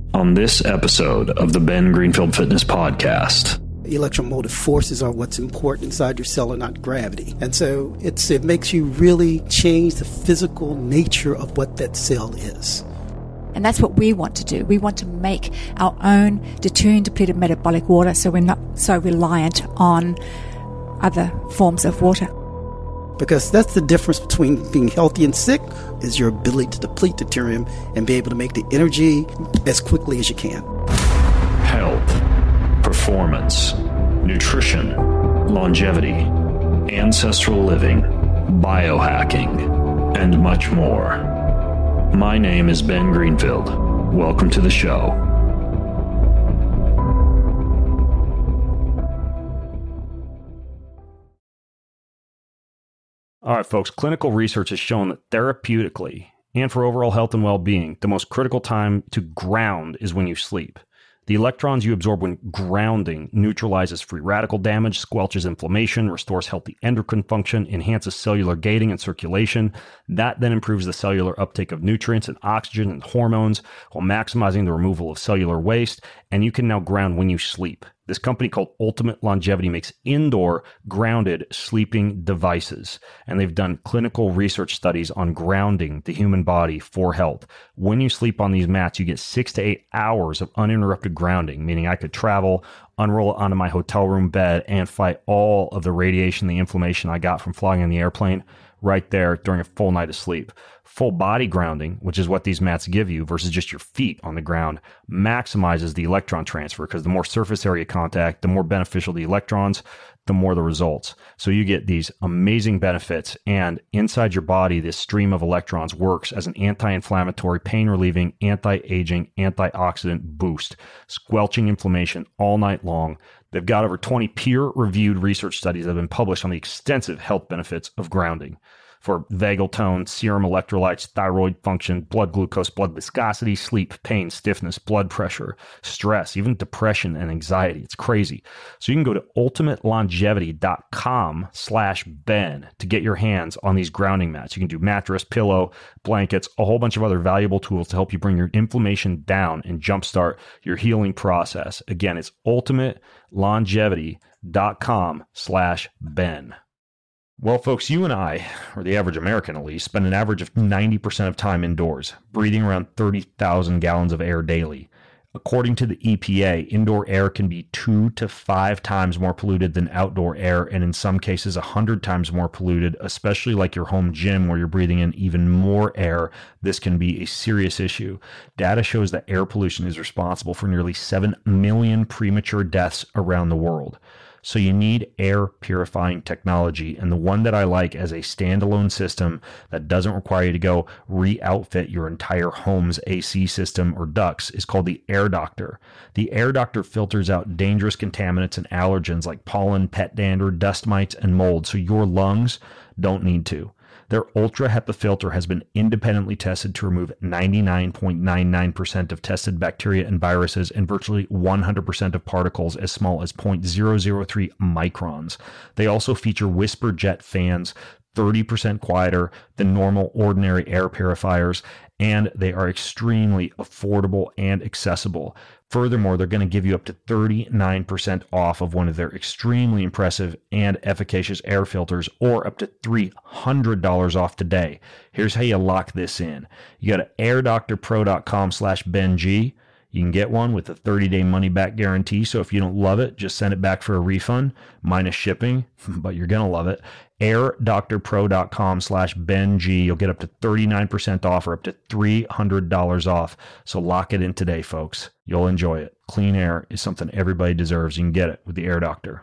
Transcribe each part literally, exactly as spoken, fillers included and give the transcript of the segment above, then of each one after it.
On this episode of the Ben Greenfield Fitness Podcast. Electromotive forces are what's important inside your cell and not gravity. And so it's it makes you really change the physical nature of what that cell is. And that's what we want to do. We want to make our own deuterium-depleted metabolic water so we're not so reliant on other forms of water. Because that's the difference between being healthy and sick, is your ability to deplete deuterium and be able to make the energy as quickly as you can. Health, performance, nutrition, longevity, ancestral living, biohacking, and much more. My name is Ben Greenfield. Welcome to the show. All right, folks, clinical research has shown that therapeutically and for overall health and well-being, the most critical time to ground is when you sleep. The electrons you absorb when grounding neutralizes free radical damage, squelches inflammation, restores healthy endocrine function, enhances cellular gating and circulation. That then improves the cellular uptake of nutrients and oxygen and hormones while maximizing the removal of cellular waste. And you can now ground when you sleep. This company called Ultimate Longevity makes indoor grounded sleeping devices, and they've done clinical research studies on grounding the human body for health. When you sleep on these mats, you get six to eight hours of uninterrupted grounding, meaning I could travel, unroll it onto my hotel room bed, and fight all of the radiation, the inflammation I got from flying in the airplane right there during a full night of sleep. Full body grounding, which is what these mats give you versus just your feet on the ground, maximizes the electron transfer because the more surface area contact, the more beneficial the electrons, the more the results. So you get these amazing benefits, and inside your body, this stream of electrons works as an anti-inflammatory, pain-relieving, anti-aging, antioxidant boost, squelching inflammation all night long. They've got over twenty peer-reviewed research studies that have been published on the extensive health benefits of grounding for vagal tone, serum electrolytes, thyroid function, blood glucose, blood viscosity, sleep, pain, stiffness, blood pressure, stress, even depression and anxiety. It's crazy. So you can go to ultimate longevity dot com slash Ben to get your hands on these grounding mats. You can do mattress, pillow, blankets, a whole bunch of other valuable tools to help you bring your inflammation down and jumpstart your healing process. Again, it's ultimate longevity dot com slash Ben. Well, folks, you and I, or the average American at least, spend an average of ninety percent of time indoors, breathing around thirty thousand gallons of air daily. According to the E P A, indoor air can be two to five times more polluted than outdoor air, and in some cases, one hundred times more polluted, especially like your home gym where you're breathing in even more air. This can be a serious issue. Data shows that air pollution is responsible for nearly seven million premature deaths around the world. So you need air purifying technology, and the one that I like as a standalone system that doesn't require you to go re-outfit your entire home's A C system or ducts is called the Air Doctor. The Air Doctor filters out dangerous contaminants and allergens like pollen, pet dander, dust mites, and mold, so your lungs don't need to. Their Ultra HEPA filter has been independently tested to remove ninety-nine point nine nine percent of tested bacteria and viruses and virtually one hundred percent of particles as small as zero point zero zero three microns. They also feature whisper jet fans, thirty percent quieter than normal ordinary air purifiers, and they are extremely affordable and accessible. Furthermore, they're going to give you up to thirty-nine percent off of one of their extremely impressive and efficacious air filters, or up to three hundred dollars off today. Here's how you lock this in. You go to air doctor pro dot com slash Ben G. You can get one with a thirty-day money-back guarantee, so if you don't love it, just send it back for a refund, minus shipping, but you're going to love it. air doctor pro dot com slash Ben G. You'll get up to thirty-nine percent off or up to three hundred dollars off. So lock it in today, folks. You'll enjoy it. Clean air is something everybody deserves. You can get it with the Air Doctor.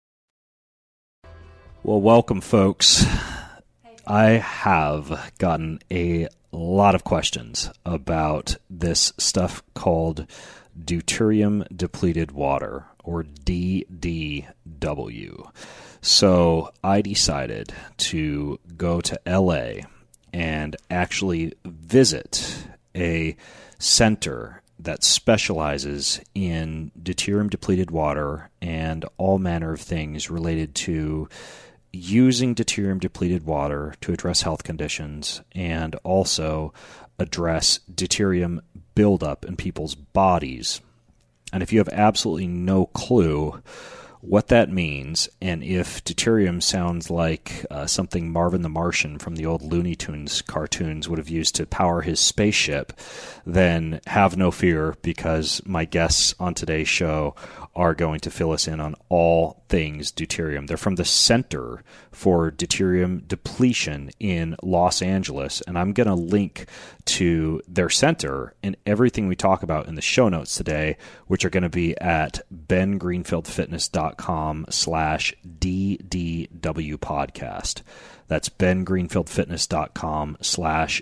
Well, welcome, folks. I have gotten a lot of questions about this stuff called deuterium depleted water, or D D W. So I decided to go to L A and actually visit a center that specializes in deuterium depleted water and all manner of things related to using deuterium depleted water to address health conditions, and also address deuterium buildup in people's bodies. And if you have absolutely no clue what that means, and if deuterium sounds like uh, something Marvin the Martian from the old Looney Tunes cartoons would have used to power his spaceship, then have no fear, because my guests on today's show are going to fill us in on all things deuterium. They're from the Center for Deuterium Depletion in Los Angeles, and I'm going to link to their center and everything we talk about in the show notes today, which are going to be at bengreenfieldfitness.com slash DDW podcast. That's bengreenfieldfitness.com slash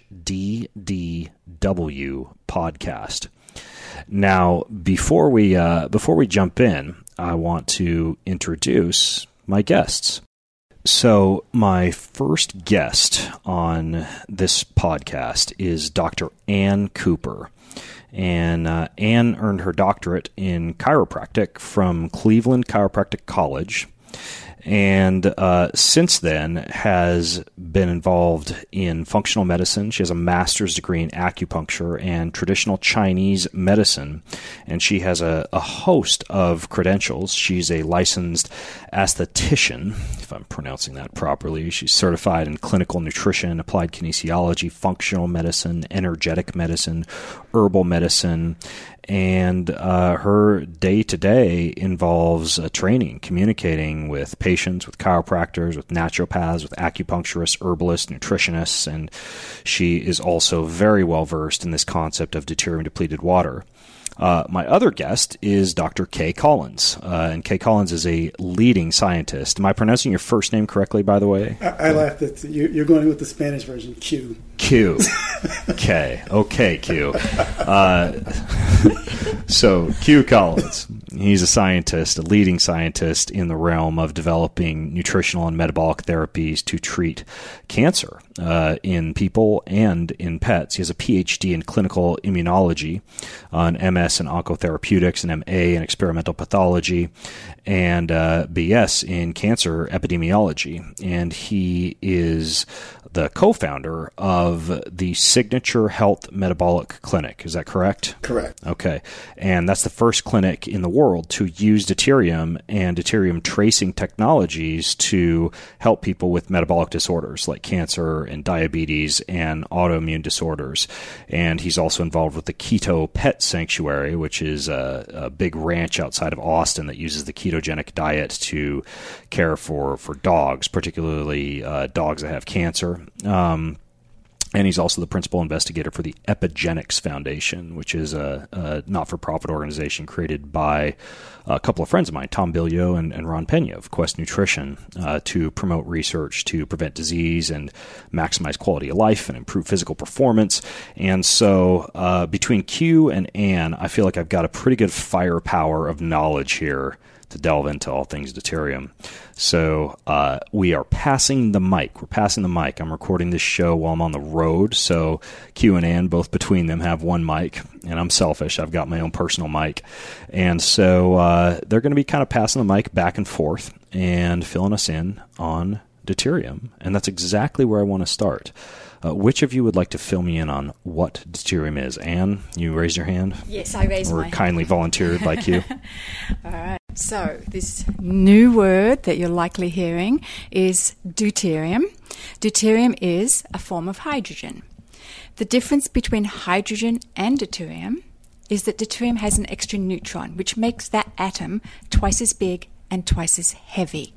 DDW podcast. Now, before we uh, before we jump in, I want to introduce my guests. So, my first guest on this podcast is Doctor Ann Cooper. And uh, Ann earned her doctorate in chiropractic from Cleveland Chiropractic College, and uh, since then has been involved in functional medicine. She has a master's degree in acupuncture and traditional Chinese medicine, and she has a, a host of credentials. She's a licensed aesthetician, if I'm pronouncing that properly. She's certified in clinical nutrition, applied kinesiology, functional medicine, energetic medicine, herbal medicine, and uh, her day-to-day involves uh, training, communicating with patients, with chiropractors, with naturopaths, with acupuncturists, herbalists, nutritionists, and she is also very well-versed in this concept of deuterium-depleted water. Uh, my other guest is Doctor Kay Collins, uh, and Kay Collins is a leading scientist. Am I pronouncing your first name correctly, by the way? I, I laughed at you. You're going with the Spanish version, Q. Q. K. Okay, Q. Uh, so, Q Collins. He's a scientist, a leading scientist in the realm of developing nutritional and metabolic therapies to treat cancer uh, in people and in pets. He has a P H D in clinical immunology, uh, an M S in oncotherapeutics, an M A in experimental pathology, and uh, B S in cancer epidemiology. And he is the co-founder of the Signature Health Metabolic Clinic. Is that correct? Correct. Okay. And that's the first clinic in the world to use deuterium and deuterium tracing technologies to help people with metabolic disorders like cancer and diabetes and autoimmune disorders. And he's also involved with the Keto Pet Sanctuary, which is a, a big ranch outside of Austin that uses the ketogenic diet to care for, for dogs, particularly uh, dogs that have cancer. Um, and he's also the principal investigator for the Epigenics Foundation, which is a, a not-for-profit organization created by a couple of friends of mine, Tom Biglio and, and Ron Pena of Quest Nutrition, uh, to promote research to prevent disease and maximize quality of life and improve physical performance. And so uh, between Q and Ann, I feel like I've got a pretty good firepower of knowledge here to delve into all things deuterium. So uh, we are passing the mic. We're passing the mic. I'm recording this show while I'm on the road. So Q and Ann, both between them, have one mic. And I'm selfish. I've got my own personal mic. And so uh, they're going to be kind of passing the mic back and forth and filling us in on deuterium. And that's exactly where I want to start. Uh, which of you would like to fill me in on what deuterium is? Ann, you raised your hand? Yes, I raised or my hand. Or kindly volunteered by Q. All right. So this new word that you're likely hearing is deuterium. Deuterium is a form of hydrogen. The difference between hydrogen and deuterium is that deuterium has an extra neutron, which makes that atom twice as big and twice as heavy.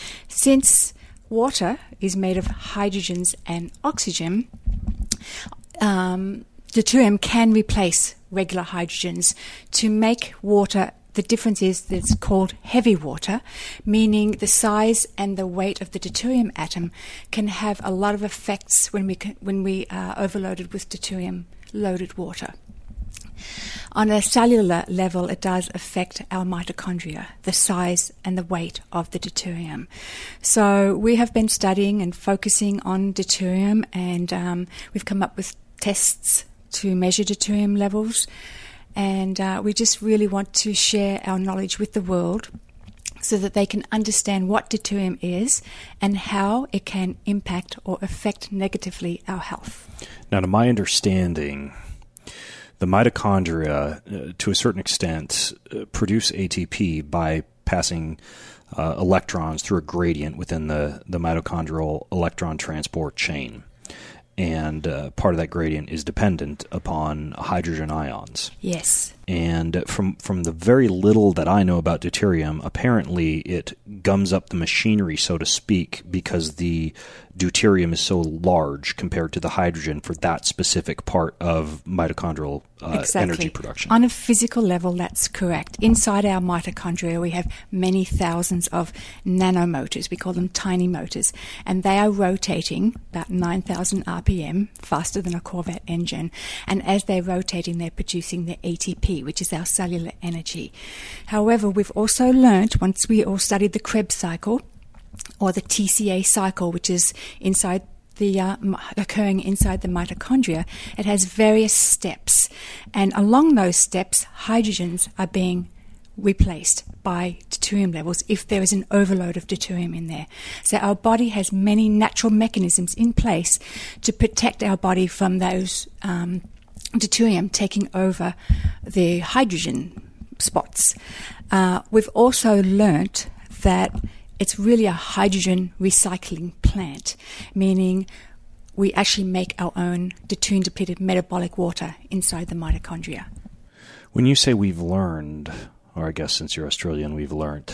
Since water is made of hydrogens and oxygen, um, deuterium can replace regular hydrogens to make water. The difference is that it's called heavy water, meaning the size and the weight of the deuterium atom can have a lot of effects when we can, when we are overloaded with deuterium-loaded water. On a cellular level, it does affect our mitochondria, the size and the weight of the deuterium. So we have been studying and focusing on deuterium, and um, we've come up with tests to measure deuterium levels. And uh, we just really want to share our knowledge with the world so that they can understand what deuterium is and how it can impact or affect negatively our health. Now, to my understanding, the mitochondria, uh, to a certain extent, uh, produce A T P by passing uh, electrons through a gradient within the, the mitochondrial electron transport chain. And uh, part of that gradient is dependent upon hydrogen ions. Yes. And from from the very little that I know about deuterium, apparently it gums up the machinery, so to speak, because the deuterium is so large compared to the hydrogen for that specific part of mitochondrial uh, exactly. energy production. On a physical level, that's correct. Inside our mitochondria, we have many thousands of nanomotors. We call them tiny motors. And they are rotating about nine thousand R P M, faster than a Corvette engine. And as they're rotating, they're producing the A T P, which is our cellular energy. However, we've also learned, once we all studied the Krebs cycle, or the T C A cycle, which is inside the uh, occurring inside the mitochondria, it has various steps. And along those steps, hydrogens are being replaced by deuterium levels if there is an overload of deuterium in there. So our body has many natural mechanisms in place to protect our body from those um, deuterium taking over the hydrogen spots. Uh, we've also learnt that it's really a hydrogen recycling plant, meaning we actually make our own deuterium-depleted metabolic water inside the mitochondria. When you say we've learned, or I guess since you're Australian, we've learned,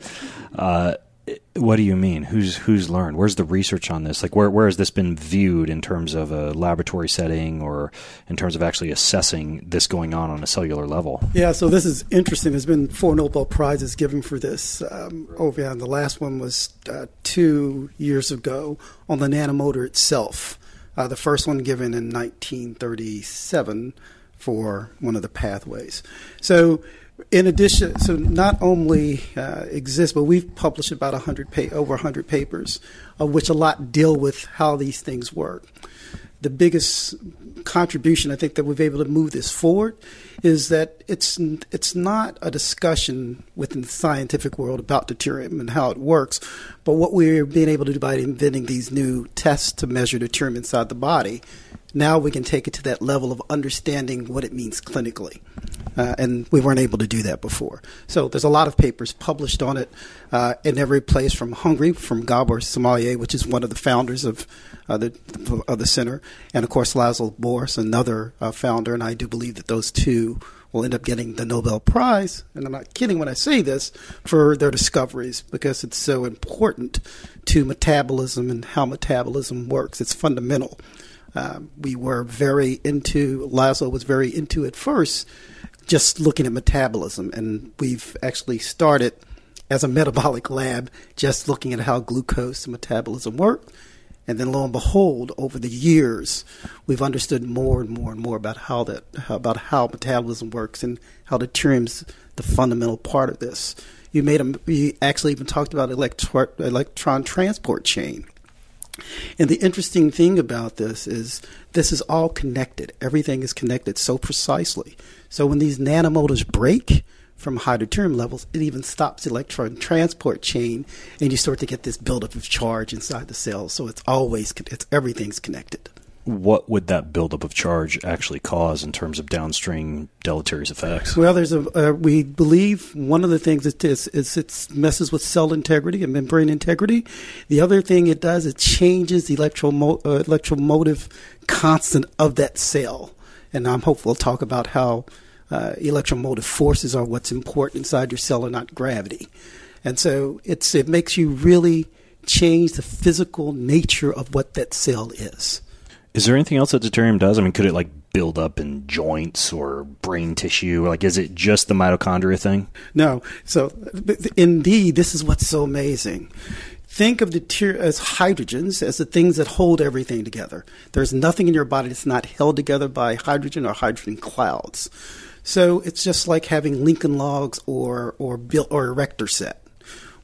uh, what do you mean? Who's who's learned? Where's the research on this? Like, where where has this been viewed in terms of a laboratory setting or in terms of actually assessing this going on on a cellular level? Yeah, so this is interesting. There's been four Nobel Prizes given for this. Um, oh, yeah, and the last one was uh, two years ago on the nanomotor itself. Uh, the first one given in nineteen thirty-seven for one of the pathways. So in addition, so not only uh, exists, but we've published about one hundred pa- over one hundred papers, of which a lot deal with how these things work. The biggest contribution I think that we've been able to move this forward is that it's it's not a discussion within the scientific world about deuterium and how it works, but what we're being able to do by inventing these new tests to measure deuterium inside the body. Now we can take it to that level of understanding what it means clinically. Uh, and we weren't able to do that before. So there's a lot of papers published on it uh, in every place from Hungary, from Gabor Sommelier, which is one of the founders of, uh, the, of the center, and, of course, Laszlo Boris, another uh, founder, and I do believe that those two will end up getting the Nobel Prize, and I'm not kidding when I say this, for their discoveries because it's so important to metabolism and how metabolism works. It's fundamental. Uh, we were very into, Laszlo was very into at first, just looking at metabolism. And we've actually started as a metabolic lab just looking at how glucose and metabolism work. And then lo and behold, over the years, we've understood more and more and more about how that, how, about how metabolism works and how deuterium's the fundamental part of this. You made a, you actually even talked about electron, electron transport chain. And the interesting thing about this is this is all connected. Everything is connected so precisely. So when these nanomotors break from high deuterium levels, it even stops the electron transport chain, and you start to get this buildup of charge inside the cells. So it's always, it's everything's connected. What would that buildup of charge actually cause in terms of downstream deleterious effects? Well, there's a uh, we believe one of the things it is is it messes with cell integrity and membrane integrity. The other thing it does, it changes the electromo- uh, electromotive constant of that cell. And I'm hopeful to talk about how uh, electromotive forces are what's important inside your cell and not gravity. And so it's it makes you really change the physical nature of what that cell is. Is there anything else that deuterium does? I mean, could it like build up in joints or brain tissue? Like, is it just the mitochondria thing? No. So, indeed, this is what's so amazing. Think of deuterium as hydrogens, as the things that hold everything together. There's nothing in your body that's not held together by hydrogen or hydrogen clouds. So it's just like having Lincoln logs or or built or erector set.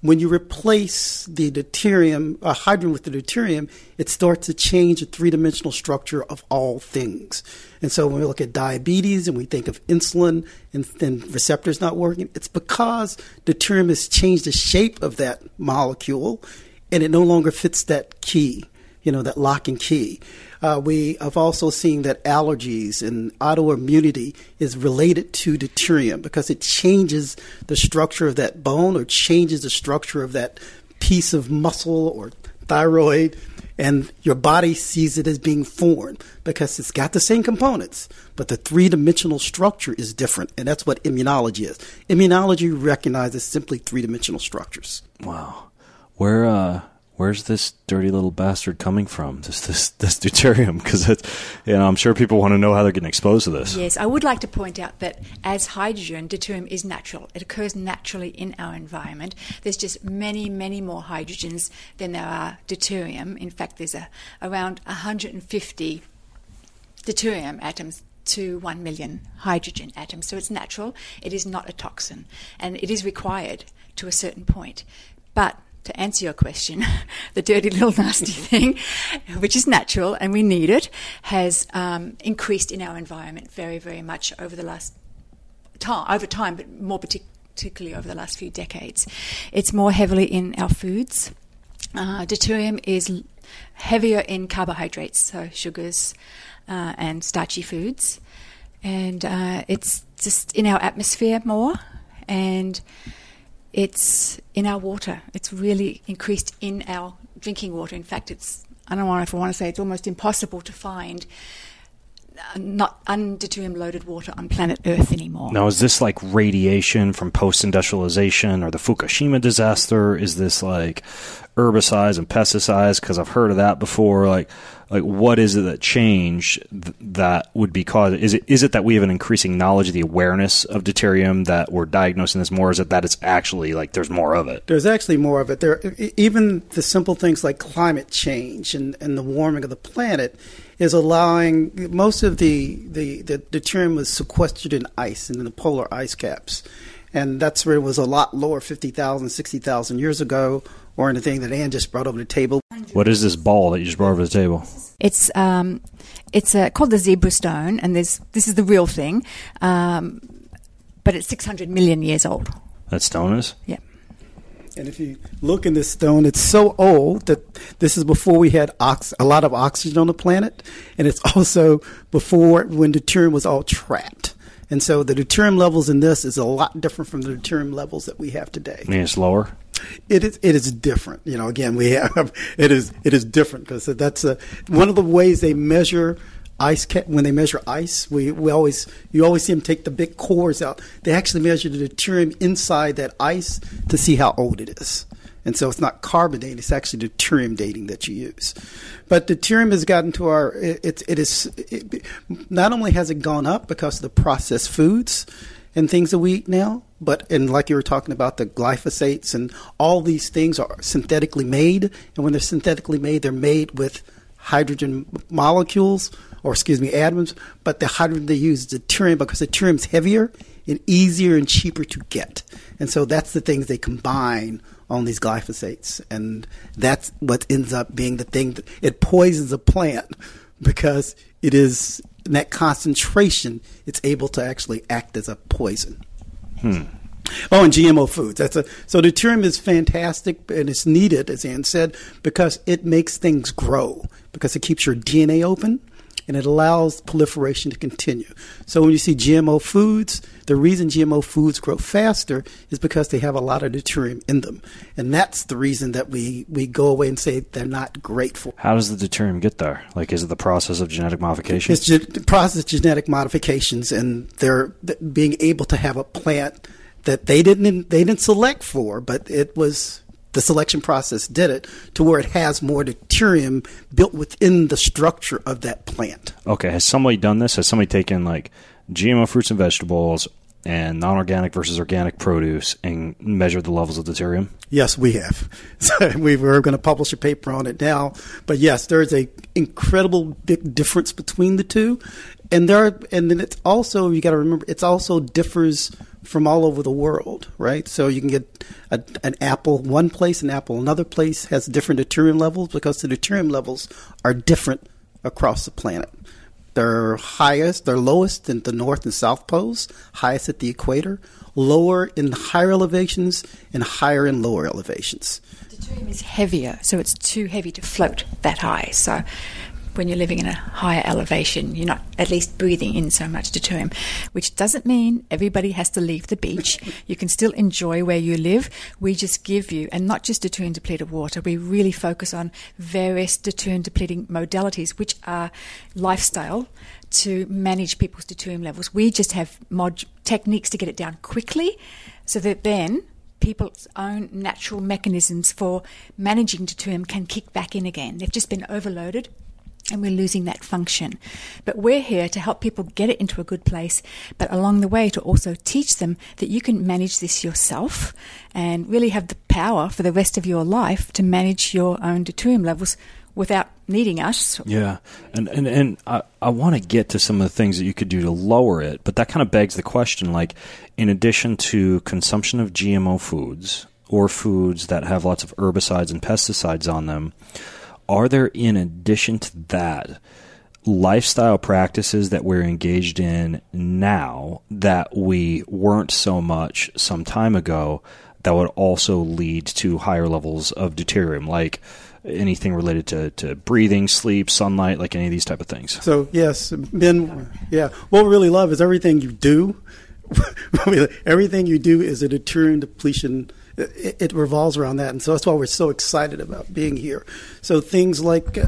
when you replace the deuterium, uh, hydrogen with the deuterium, it starts to change the three-dimensional structure of all things. And so when we look at diabetes and we think of insulin and, and receptors not working, it's because deuterium has changed the shape of that molecule and it no longer fits that key, you know, that lock and key. Uh, we have also seen that allergies and autoimmunity is related to deuterium because it changes the structure of that bone or changes the structure of that piece of muscle or thyroid, and your body sees it as being foreign because it's got the same components, but the three-dimensional structure is different, and that's what immunology is. Immunology recognizes simply three-dimensional structures. Wow. Where, uh... Where's this dirty little bastard coming from? This this this deuterium, because you know I'm sure people want to know how they're getting exposed to this. Yes, I would like to point out that as hydrogen, deuterium is natural. It occurs naturally in our environment. There's just many, many more hydrogens than there are deuterium. In fact, there's a, around one hundred fifty deuterium atoms to one million hydrogen atoms. So it's natural. It is not a toxin, and it is required to a certain point. But to answer your question, the dirty little nasty thing, which is natural and we need it, has um, increased in our environment very, very much over the last time, over time, but more partic- particularly over the last few decades. It's more heavily in our foods. Uh, deuterium is heavier in carbohydrates, so sugars uh, and starchy foods, and uh, it's just in our atmosphere more, and it's in our water. It's really increased in our drinking water. In fact, it's, I don't know if I want to say, it's almost impossible to find not undeuterium-loaded water on planet Earth anymore. Now, is this like radiation from post-industrialization or the Fukushima disaster? Is this like herbicides and pesticides? Because I've heard of that before. Like, like what is it that changed th- that would be caused? Is it is it that we have an increasing knowledge, the awareness of deuterium, that we're diagnosing this more? Or is it that it's actually like there's more of it? There's actually more of it. There, even the simple things like climate change and, and the warming of the planet is allowing most of the, the, the deuterium was sequestered in ice and in the polar ice caps. And that's where it was a lot lower fifty thousand, sixty thousand years ago, or anything that Ann just brought over the table. What is this ball that you just brought over the table? It's um, it's uh, called the zebra stone, and there's, this is the real thing, um, but it's six hundred million years old. That stone is? Yeah. And if you look in this stone, it's so old that this is before we had ox- a lot of oxygen on the planet, and it's also before when deuterium was all trapped. And so the deuterium levels in this is a lot different from the deuterium levels that we have today. I mean, it's lower? It is. It is different. You know, again, we have it is. It is different because that's a, one of the ways they measure ice. Ca- when they measure ice, we, we always you always see them take the big cores out. They actually measure the deuterium inside that ice to see how old it is. And so it's not carbon dating; it's actually deuterium dating that you use. But deuterium has gotten to our. It, it, it is. It, not only has it gone up because of the processed foods and things that we eat now, but and like you were talking about, the glyphosates and all these things are synthetically made. And when they're synthetically made, they're made with hydrogen molecules, or excuse me, atoms. But the hydrogen they use is deuterium because deuterium is heavier and easier and cheaper to get. And so that's the things they combine on these glyphosates, and that's what ends up being the thing that it poisons a plant because it is in that concentration it's able to actually act as a poison. Hmm. Oh, and G M O foods. That's a so deuterium is fantastic and it's needed, as Ann said, because it makes things grow, because it keeps your D N A open and it allows proliferation to continue. So when you see G M O foods, the reason G M O foods grow faster is because they have a lot of deuterium in them. And that's the reason that we, we go away and say they're not great for. How does the deuterium get there? Like, is it the process of genetic modification? It's the process of genetic modifications, and they're being able to have a plant that they didn't they didn't select for, but it was the selection process did it to where it has more deuterium built within the structure of that plant. Okay, has somebody done this? Has somebody taken like G M O fruits and vegetables and non-organic versus organic produce and measured the levels of deuterium? Yes, we have. So we were going to publish a paper on it now, but yes, there's a incredible big difference between the two, and there are, and then it's also you got to remember it's also differs from all over the world, right? So you can get a, an apple one place, an apple another place, has different deuterium levels because the deuterium levels are different across the planet. They're highest, they're lowest in the north and south poles, highest at the equator, lower in higher elevations, and higher in lower elevations. Deuterium is heavier, so it's too heavy to float that high. So when you're living in a higher elevation, you're not at least breathing in so much deuterium, which doesn't mean everybody has to leave the beach. You can still enjoy where you live. We just give you, and not just deuterium depleted water, we really focus on various deuterium depleting modalities, which are lifestyle to manage people's deuterium levels. We just have mod- techniques to get it down quickly so that then people's own natural mechanisms for managing deuterium can kick back in again. They've just been overloaded and we're losing that function. But we're here to help people get it into a good place, but along the way to also teach them that you can manage this yourself and really have the power for the rest of your life to manage your own deuterium levels without needing us. Yeah, and and, and I, I want to get to some of the things that you could do to lower it, but that kind of begs the question, like, in addition to consumption of G M O foods or foods that have lots of herbicides and pesticides on them, are there, in addition to that, lifestyle practices that we're engaged in now that we weren't so much some time ago that would also lead to higher levels of deuterium, like anything related to, to breathing, sleep, sunlight, like any of these type of things? So, yes, Ben, yeah, what we really love is everything you do. Everything you do is a deuterium depletion. It, it revolves around that, and so that's why we're so excited about being here. So things like uh,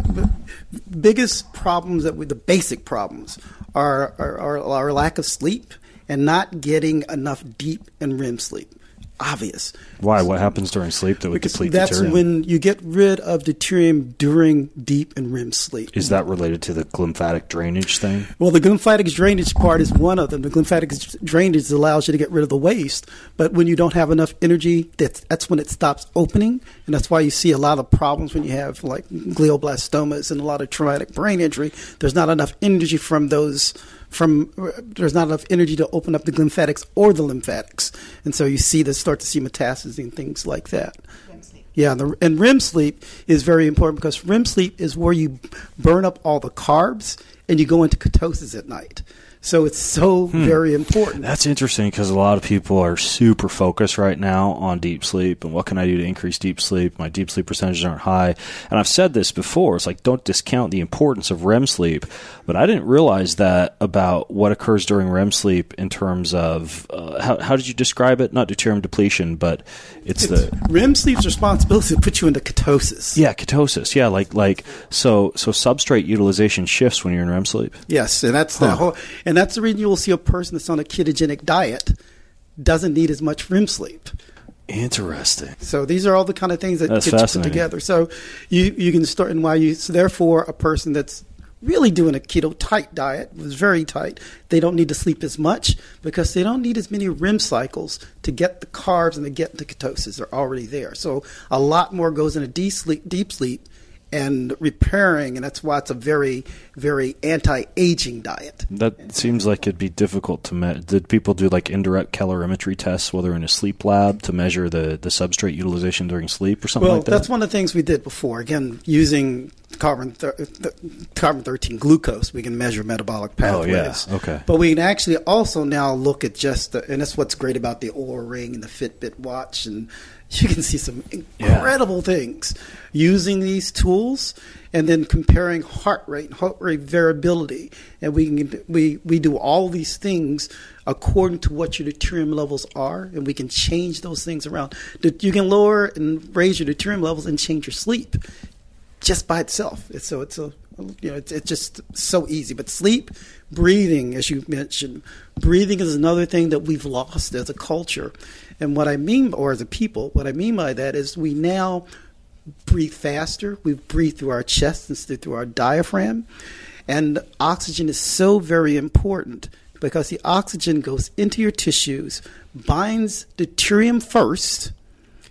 biggest problems that we, the basic problems are, are, are our lack of sleep and not getting enough deep and R E M sleep. Obvious. Why? What happens during sleep that would Because deplete that's deuterium? when you get rid of deuterium during deep and R E M sleep. Is that related to the glymphatic drainage thing? Well, the glymphatic drainage part is one of them. The glymphatic drainage allows you to get rid of the waste, but when you don't have enough energy, that's, that's when it stops opening, and that's why you see a lot of problems when you have like glioblastomas and a lot of traumatic brain injury. There's not enough energy from those From there's not enough energy to open up the glymphatics or the lymphatics, and so you see this start to see metastases and things like that. R E M sleep. Yeah, the, and R E M sleep is very important because R E M sleep is where you burn up all the carbs and you go into ketosis at night. So it's so hmm. very important. That's interesting because a lot of people are super focused right now on deep sleep and what can I do to increase deep sleep? My deep sleep percentages aren't high. And I've said this before. It's like, don't discount the importance of R E M sleep. But I didn't realize that about what occurs during R E M sleep in terms of, uh, how, how did you describe it? Not deuterium depletion, but it's, it's the... R E M sleep's responsibility to put you into ketosis. Yeah, ketosis. Yeah, like, like so, so substrate utilization shifts when you're in R E M sleep. Yes, and that's huh. the whole... And that's the reason you will see a person that's on a ketogenic diet doesn't need as much R E M sleep. Interesting. So these are all the kind of things that that's get you put together. So you, you can start, and why you, so therefore a person that's really doing a keto tight diet, was very tight, they don't need to sleep as much because they don't need as many R E M cycles to get the carbs and to get the ketosis. They're already there. So a lot more goes into deep sleep, deep sleep and repairing, and that's why it's a very, very anti-aging diet. That seems like it'd be difficult to measure. Did people do like indirect calorimetry tests while they're in a sleep lab to measure the, the substrate utilization during sleep or something well, like that? Well, that's one of the things we did before. Again, using carbon thir- th- carbon thirteen glucose, we can measure metabolic pathways. Oh, yeah. Okay. But we can actually also now look at just, the, and that's what's great about the Oura Ring and the Fitbit watch, and you can see some incredible yeah. things using these tools, and then comparing heart rate, heart rate variability, and we can we we do all these things according to what your deuterium levels are, and we can change those things around. You can lower and raise your deuterium levels and change your sleep just by itself. It's, so it's a you know it's, it's just so easy. But sleep, breathing, as you mentioned, breathing is another thing that we've lost as a culture. And what I mean, or as a people, what I mean by that is we now breathe faster. We breathe through our chest instead of through our diaphragm. And oxygen is so very important because the oxygen goes into your tissues, binds deuterium first,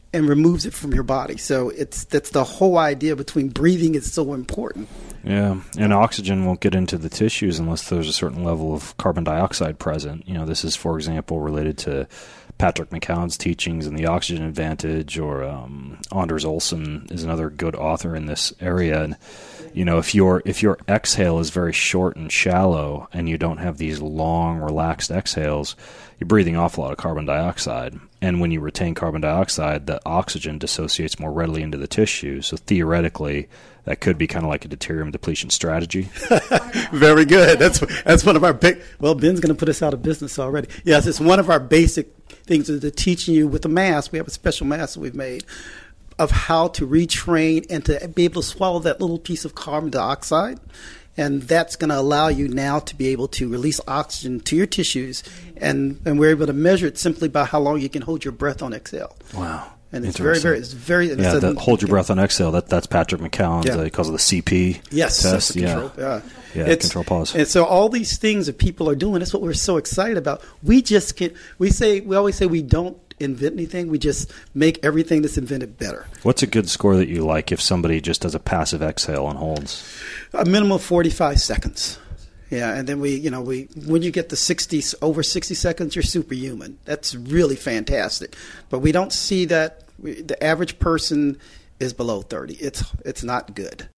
and removes it from your body. So it's that's the whole idea between breathing is so important. Yeah, and oxygen won't get into the tissues unless there's a certain level of carbon dioxide present. You know, this is, for example, related to Patrick McCown's teachings in The Oxygen Advantage, or um, Anders Olsen is another good author in this area. And you know, if your if your exhale is very short and shallow, and you don't have these long, relaxed exhales, you're breathing off a lot of carbon dioxide. And when you retain carbon dioxide, the oxygen dissociates more readily into the tissue. So theoretically, that could be kind of like a deuterium depletion strategy. Very good. That's that's one of our big. Well, Ben's going to put us out of business already. Yes, it's one of our basic things that they're teaching you with the mask. We have a special mask that we've made of how to retrain and to be able to swallow that little piece of carbon dioxide. And that's going to allow you now to be able to release oxygen to your tissues. And, and we're able to measure it simply by how long you can hold your breath on exhale. Wow. And it's very, very, it's very, yeah, it's that a, hold your breath on exhale. That That's Patrick McCown's, yeah. uh, he calls it the C P yes, test. Yeah, yeah, yeah. yeah it's, control pause. And so all these things that people are doing, that's what we're so excited about. We just can, we say, we always say we don't invent anything. We just make everything that's invented better. What's a good score that you like if somebody just does a passive exhale and holds? A minimum of forty-five seconds. Yeah, and then we, you know, we when you get to sixty, over sixty seconds, you're superhuman. That's really fantastic. But we don't see that. We, the average person is below thirty. It's it's not good.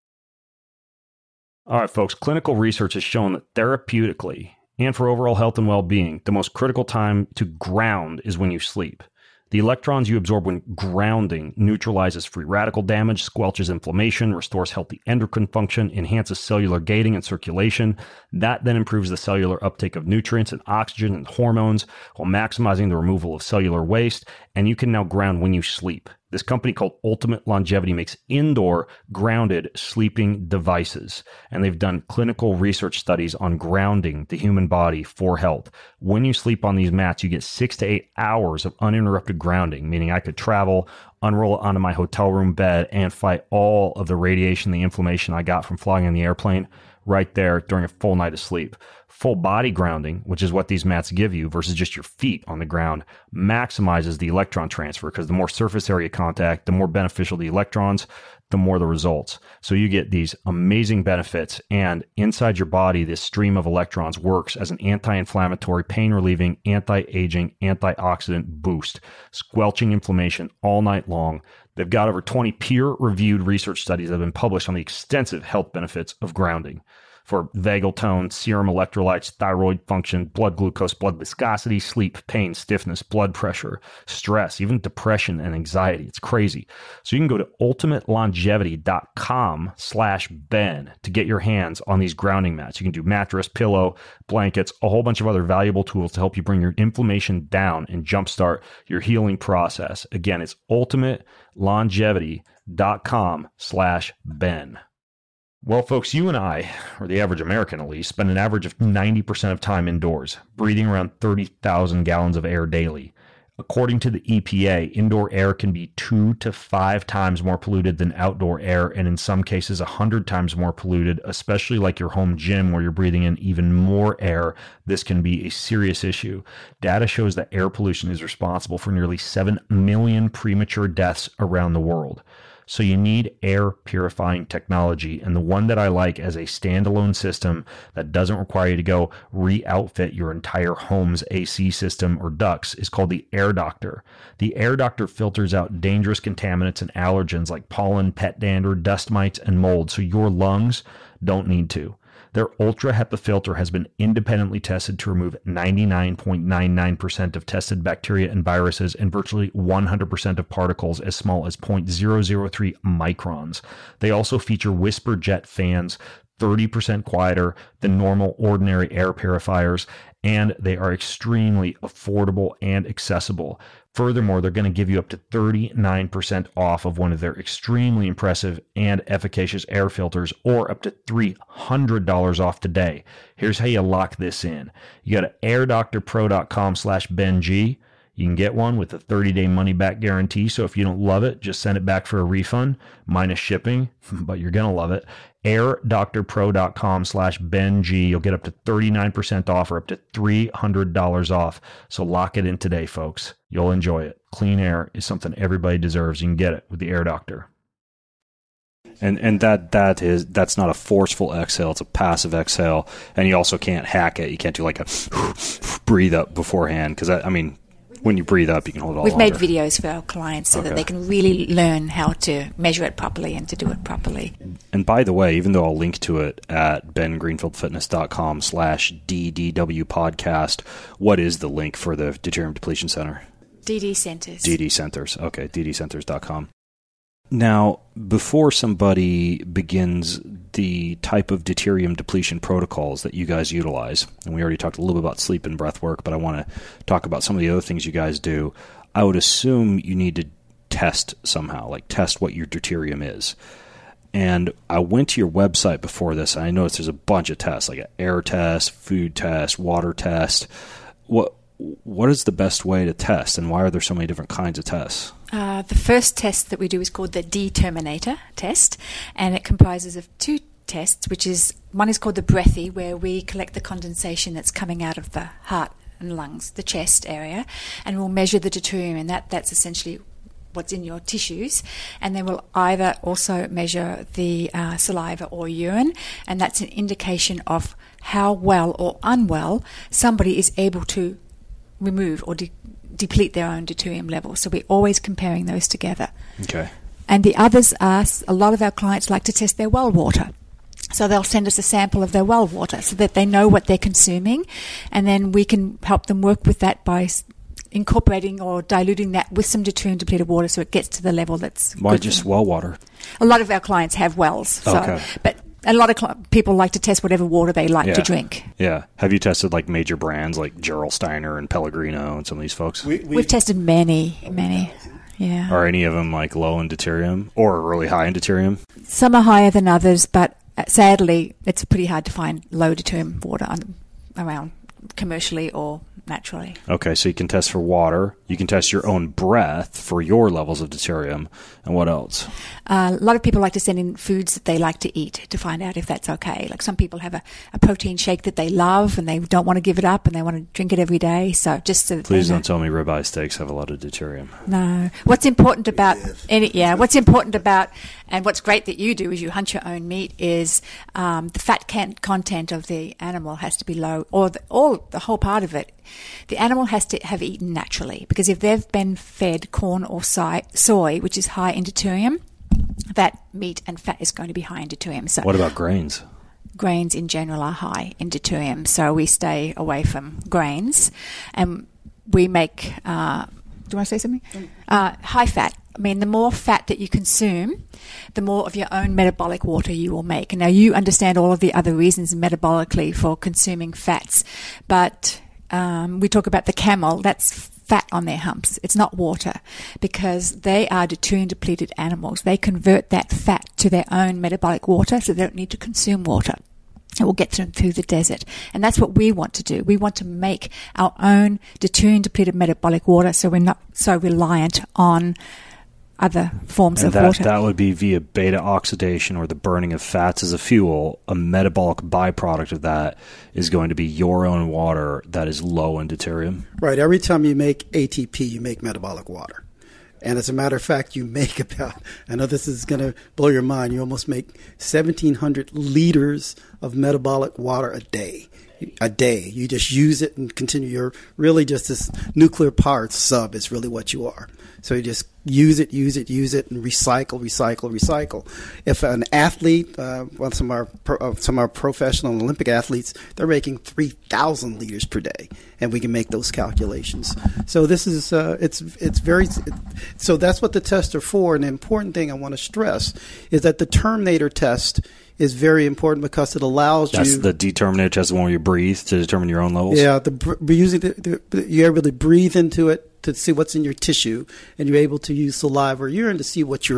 All right, folks. Clinical research has shown that therapeutically and for overall health and well-being, the most critical time to ground is when you sleep. The electrons you absorb when grounding neutralizes free radical damage, squelches inflammation, restores healthy endocrine function, enhances cellular gating and circulation. That then improves the cellular uptake of nutrients and oxygen and hormones while maximizing the removal of cellular waste. And you can now ground when you sleep. This company called Ultimate Longevity makes indoor grounded sleeping devices. And they've done clinical research studies on grounding the human body for health. When you sleep on these mats, you get six to eight hours of uninterrupted grounding, meaning I could travel, unroll it onto my hotel room bed, and fight all of the radiation, the inflammation I got from flying in the airplane right there during a full night of sleep. Full body grounding, which is what these mats give you versus just your feet on the ground, maximizes the electron transfer because the more surface area contact, the more beneficial the electrons, the more the results. So you get these amazing benefits, and inside your body, this stream of electrons works as an anti-inflammatory, pain-relieving, anti-aging, antioxidant boost, squelching inflammation all night long. They've got over twenty peer-reviewed research studies that have been published on the extensive health benefits of grounding for vagal tone, serum electrolytes, thyroid function, blood glucose, blood viscosity, sleep, pain, stiffness, blood pressure, stress, even depression and anxiety. It's crazy. So you can go to ultimate longevity dot com slash Ben to get your hands on these grounding mats. You can do mattress, pillow, blankets, a whole bunch of other valuable tools to help you bring your inflammation down and jumpstart your healing process. Again, it's ultimate longevity dot com slash Ben. Well, folks, you and I, or the average American at least, spend an average of ninety percent of time indoors, breathing around thirty thousand gallons of air daily. According to the E P A, indoor air can be two to five times more polluted than outdoor air, and in some cases, one hundred times more polluted, especially like your home gym where you're breathing in even more air. This can be a serious issue. Data shows that air pollution is responsible for nearly seven million premature deaths around the world. So you need air purifying technology, and the one that I like as a standalone system that doesn't require you to go re-outfit your entire home's A C system or ducts is called the Air Doctor. The Air Doctor filters out dangerous contaminants and allergens like pollen, pet dander, dust mites, and mold, so your lungs don't need to. Their Ultra HEPA filter has been independently tested to remove ninety-nine point nine nine percent of tested bacteria and viruses and virtually one hundred percent of particles as small as zero point zero zero three microns. They also feature Whisper Jet fans, thirty percent quieter than normal ordinary air purifiers, and they are extremely affordable and accessible. Furthermore, they're going to give you up to thirty-nine percent off of one of their extremely impressive and efficacious air filters, or up to three hundred dollars off today. Here's how you lock this in. You go to air doctor pro dot com slash Ben G. You can get one with a thirty-day money-back guarantee, so if you don't love it, just send it back for a refund, minus shipping, but you're going to love it. airdoctorpro.com slash BenG. You'll get up to thirty-nine percent off or up to three hundred dollars off. So lock it in today, folks. You'll enjoy it. Clean air is something everybody deserves. You can get it with the Air Doctor. And and that that is that's not a forceful exhale, it's a passive exhale, and you also can't hack it. You can't do like a breathe up beforehand, because I, I mean, when you breathe up, you can hold it all We've longer. made videos for our clients so Okay. that they can really learn how to measure it properly and to do it properly. And by the way, even though I'll link to it at bengreenfieldfitness.com slash DDW podcast, what is the link for the Deuterium Depletion Center? D D Centers. D D Centers. Okay, d d centers dot com. Now, before somebody begins the type of deuterium depletion protocols that you guys utilize, and we already talked a little bit about sleep and breath work, but I want to talk about some of the other things you guys do, I would assume you need to test somehow, like test what your deuterium is. And I went to your website before this, and I noticed there's a bunch of tests, like an air test, food test, water test. What What is the best way to test, and why are there so many different kinds of tests? Uh, the first test that we do is called the Determinator test, and it comprises of two tests, which is, one is called the Breathy, where we collect the condensation that's coming out of the heart and lungs, the chest area, and we'll measure the deuterium, and that, that's essentially what's in your tissues. And then we'll either also measure the uh, saliva or urine, and that's an indication of how well or unwell somebody is able to remove or de- deplete their own deuterium level. So we're always comparing those together. Okay. And the others are, a lot of our clients like to test their well water. So they'll send us a sample of their well water so that they know what they're consuming, and then we can help them work with that by incorporating or diluting that with some deuterium depleted water so it gets to the level that's Why good just for them. well water? A lot of our clients have wells. So, Okay. But a lot of cl- people like to test whatever water they like Yeah. to drink. Yeah. Have you tested like major brands like Gerolsteiner and Pellegrino and some of these folks? We, we, We've tested many, many. Yeah. Are any of them like low in deuterium or really high in deuterium? Some are higher than others, but uh, sadly, it's pretty hard to find low deuterium water on, around commercially or naturally. Okay, so you can test for water. You can test your own breath for your levels of deuterium. And what else? Uh, a lot of people like to send in foods that they like to eat to find out if that's okay. Like some people have a, a protein shake that they love and they don't want to give it up and they want to drink it every day. So just so that Please they know. don't tell me ribeye steaks have a lot of deuterium. No. What's important about any yeah, what's important about and what's great that you do is you hunt your own meat is um, the fat can- content of the animal has to be low, or the, all the whole part of it. The animal has to have eaten naturally, because if they've been fed corn or soy, soy which is high in deuterium, that meat and fat is going to be high in deuterium. So What about grains? grains in general are high in deuterium, so we stay away from grains, and we make. Uh, do you want to say something? Uh, high fat. I mean, the more fat that you consume, the more of your own metabolic water you will make. And now you understand all of the other reasons metabolically for consuming fats, but um, we talk about the camel. That's fat on their humps. It's not water, because they are deuterium depleted animals. They convert that fat to their own metabolic water, so they don't need to consume water. It will get them through the desert. And that's what we want to do. We want to make our own deuterium depleted metabolic water, so we're not so reliant on other forms And of that, water. that would be via beta oxidation or the burning of fats as a fuel. A metabolic byproduct of that is going to be your own water that is low in deuterium. Right. Every time you make A T P, you make metabolic water. And as a matter of fact, you make about, I know this is going to blow your mind, you almost make seventeen hundred liters of metabolic water a day. A day. You just use it and continue. You're really just this nuclear powered sub is really what you are. So you just use it, use it, use it, and recycle, recycle, recycle. If an athlete, uh, well, some of our pro, uh, some of our professional and Olympic athletes, they're making three thousand liters per day, and we can make those calculations. So this is uh, it's it's very it, so that's what the tests are for. And the important thing I want to stress is that the Terminator test is very important because it allows That's you. the determinator test, the one where you breathe to determine your own levels? Yeah, the, br- using the, the, you're able to breathe into it to see what's in your tissue, and you're able to use saliva or urine to see what you're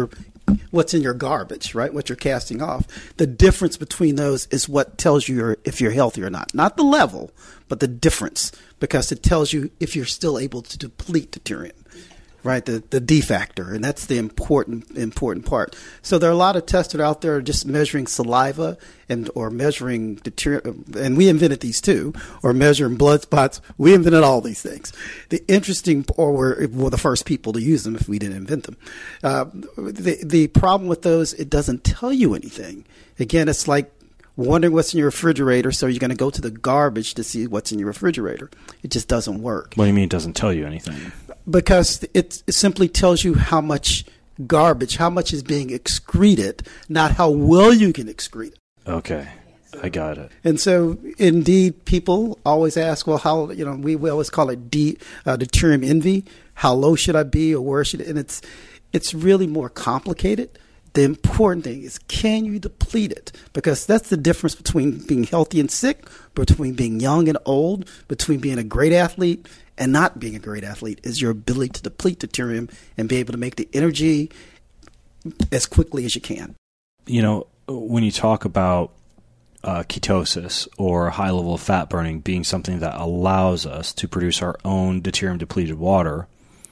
what's in your garbage, right? What you're casting off. The difference between those is what tells you you're, if you're healthy or not. Not the level, but the difference, because it tells you if you're still able to deplete deuterium, right? The the D factor, and that's the important important part. So there are a lot of tests that are out there just measuring saliva and or measuring deuterium, and we invented these too, or measuring blood spots. We invented all these things. The interesting, or we're, we're the first people to use them if we didn't invent them. Uh, the the problem with those, it doesn't tell you anything. Again, it's like wondering what's in your refrigerator, so you're going to go to the garbage to see what's in your refrigerator. It just doesn't work. What do you mean it doesn't tell you anything? Because it, it simply tells you how much garbage, how much is being excreted, not how well you can excrete it. Okay, I got it. And so, indeed, people always ask, well, how, you know, we, we always call it D, uh, deuterium envy. How low should I be, or where should it? And it's, it's really more complicated. The important thing is, can you deplete it? Because that's the difference between being healthy and sick, between being young and old, between being a great athlete and not being a great athlete, is your ability to deplete deuterium and be able to make the energy as quickly as you can. You know, when you talk about uh, ketosis or high level of fat burning being something that allows us to produce our own deuterium depleted water,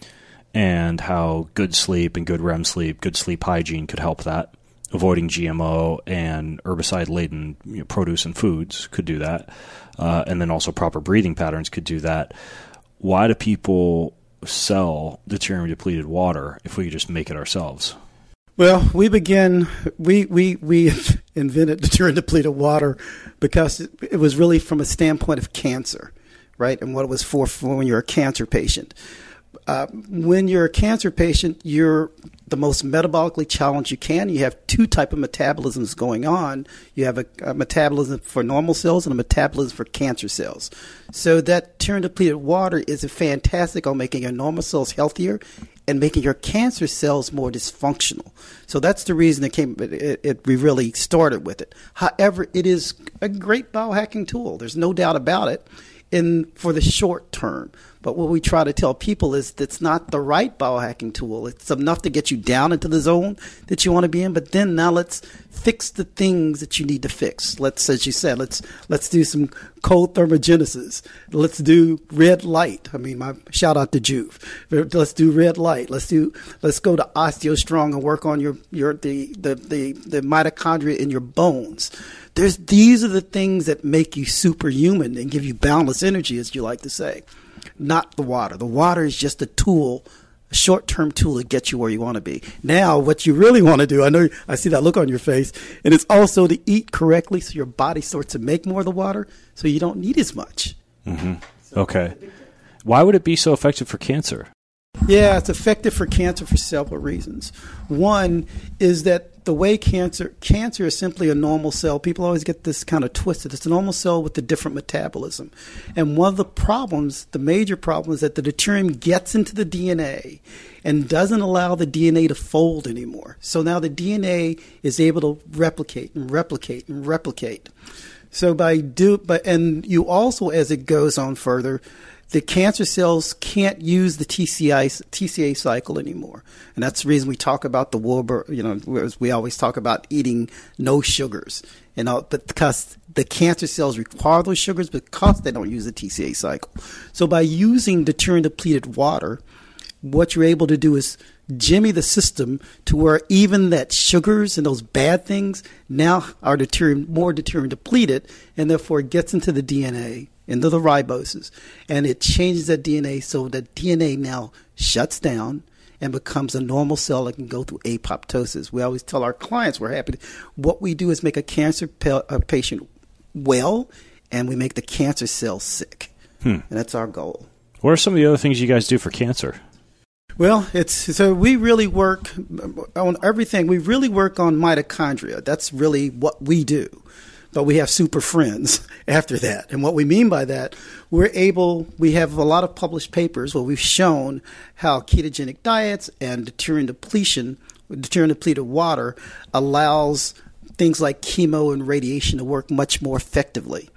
and how good sleep and good R E M sleep, good sleep hygiene could help that. Avoiding G M O and herbicide-laden you know, produce and foods could do that. Uh, and then also proper breathing patterns could do that. Why do people sell deuterium-depleted water if we could just make it ourselves? Well, we begin, we, we, we invented deuterium-depleted water because it, it was really from a standpoint of cancer, right? And what it was for, for when you're a cancer patient. Uh, when you're a cancer patient, you're the most metabolically challenged you can. You have two type of metabolisms going on. You have a, a metabolism for normal cells and a metabolism for cancer cells. So that deuterium-depleted water is a fantastic on making your normal cells healthier and making your cancer cells more dysfunctional. So that's the reason it came. It, it, we really started with it. However, it is a great biohacking tool. There's no doubt about it. In for the short term. But what we try to tell people is that's not the right biohacking tool. It's enough to get you down into the zone that you want to be in, but then now let's fix the things that you need to fix. Let's, as you said, let's let's do some cold thermogenesis. Let's do red light. I mean, my shout out to Juve. Let's do red light. Let's do let's go to OsteoStrong and work on your your the the the, the mitochondria in your bones. There's, these are the things that make you superhuman and give you boundless energy, as you like to say, not the water. The water is just a tool, a short-term tool to get you where you want to be. Now, what you really want to do, I know I see that look on your face, and it's also to eat correctly so your body starts to make more of the water so you don't need as much. Mm-hmm. Okay. Why would it be so effective for cancer? Yeah, it's effective for cancer for several reasons. One is that the way cancer, cancer is simply a normal cell. People always get this kind of twisted. It's a normal cell with a different metabolism. And one of the problems, the major problem, is that the deuterium gets into the D N A and doesn't allow the D N A to fold anymore. So now the D N A is able to replicate and replicate and replicate. So by do, but and you also, as it goes on further, the cancer cells can't use the T C I, T C A cycle anymore. And that's the reason we talk about the Wilbur, you know, we always talk about eating no sugars. And all, but because the cancer cells require those sugars because they don't use the T C A cycle. So by using deuterium-depleted water, what you're able to do is jimmy the system to where even that sugars and those bad things now are deuterium, more deuterium depleted, and therefore it gets into the D N A, into the riboses, and it changes that D N A so that D N A now shuts down and becomes a normal cell that can go through apoptosis. We always tell our clients we're happy to, what we do is make a cancer pa- a patient well, and we make the cancer cells sick. Hmm. And that's our goal. What are some of the other things you guys do for cancer? Well, it's so we really work on everything. We really work on mitochondria. That's really what we do. But we have super friends after that. And what we mean by that, we're able, we have a lot of published papers where we've shown how ketogenic diets and deuterium depletion, deuterium depleted water allows things like chemo and radiation to work much more effectively.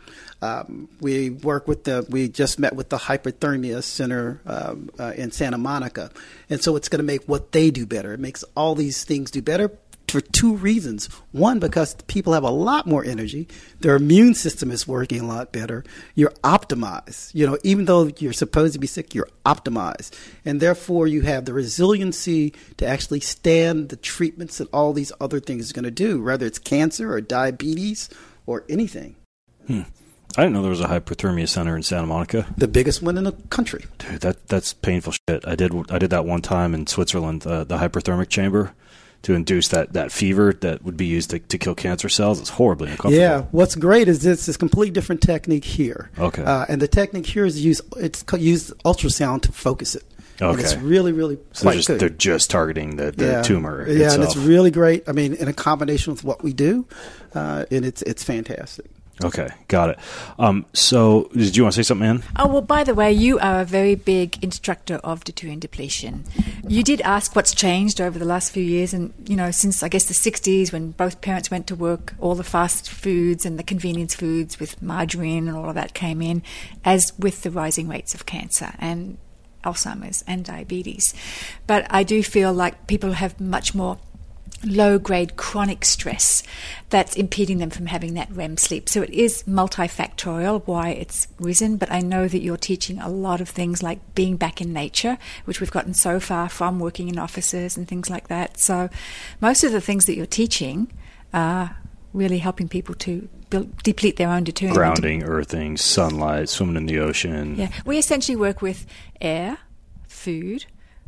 Um, we work with the, we just met with the Hyperthermia Center um, uh, in Santa Monica. And so it's going to make what they do better. It makes all these things do better for two reasons. One, because people have a lot more energy. Their immune system is working a lot better. You're optimized. You know, even though you're supposed to be sick, you're optimized. And therefore, you have the resiliency to actually stand the treatments that all these other things are going to do, whether it's cancer or diabetes or anything. Hmm. I didn't know there was a hyperthermia center in Santa Monica. The biggest one in the country. Dude, that that's painful shit. I did I did that one time in Switzerland, uh, the hyperthermic chamber, to induce that, that fever that would be used to, to kill cancer cells. It's horribly uncomfortable. Yeah, what's great is it's this complete different technique here. Okay. Uh, and the technique here is use it's use ultrasound to focus it. Okay. And it's really, really so quite they're just, good. they're just targeting the, the yeah. tumor Yeah, itself. and it's really great. I mean, in a combination with what we do, uh, and it's it's fantastic. Okay, got it. Um, so, did you want to say something, Ann? Oh, well, by the way, you are a very big instructor of deuterium depletion. You did ask what's changed over the last few years, and, you know, since, I guess, the sixties, when both parents went to work, all the fast foods and the convenience foods with margarine and all of that came in, as with the rising rates of cancer and Alzheimer's and diabetes. But I do feel like people have much more low-grade chronic stress that's impeding them from having that R E M sleep. So it is multifactorial why it's risen, but I know that you're teaching a lot of things like being back in nature, which we've gotten so far from working in offices and things like that. So most of the things that you're teaching are really helping people to build, deplete their own deuterium. Grounding, earthing, sunlight, swimming in the ocean. Yeah, we essentially work with air, food,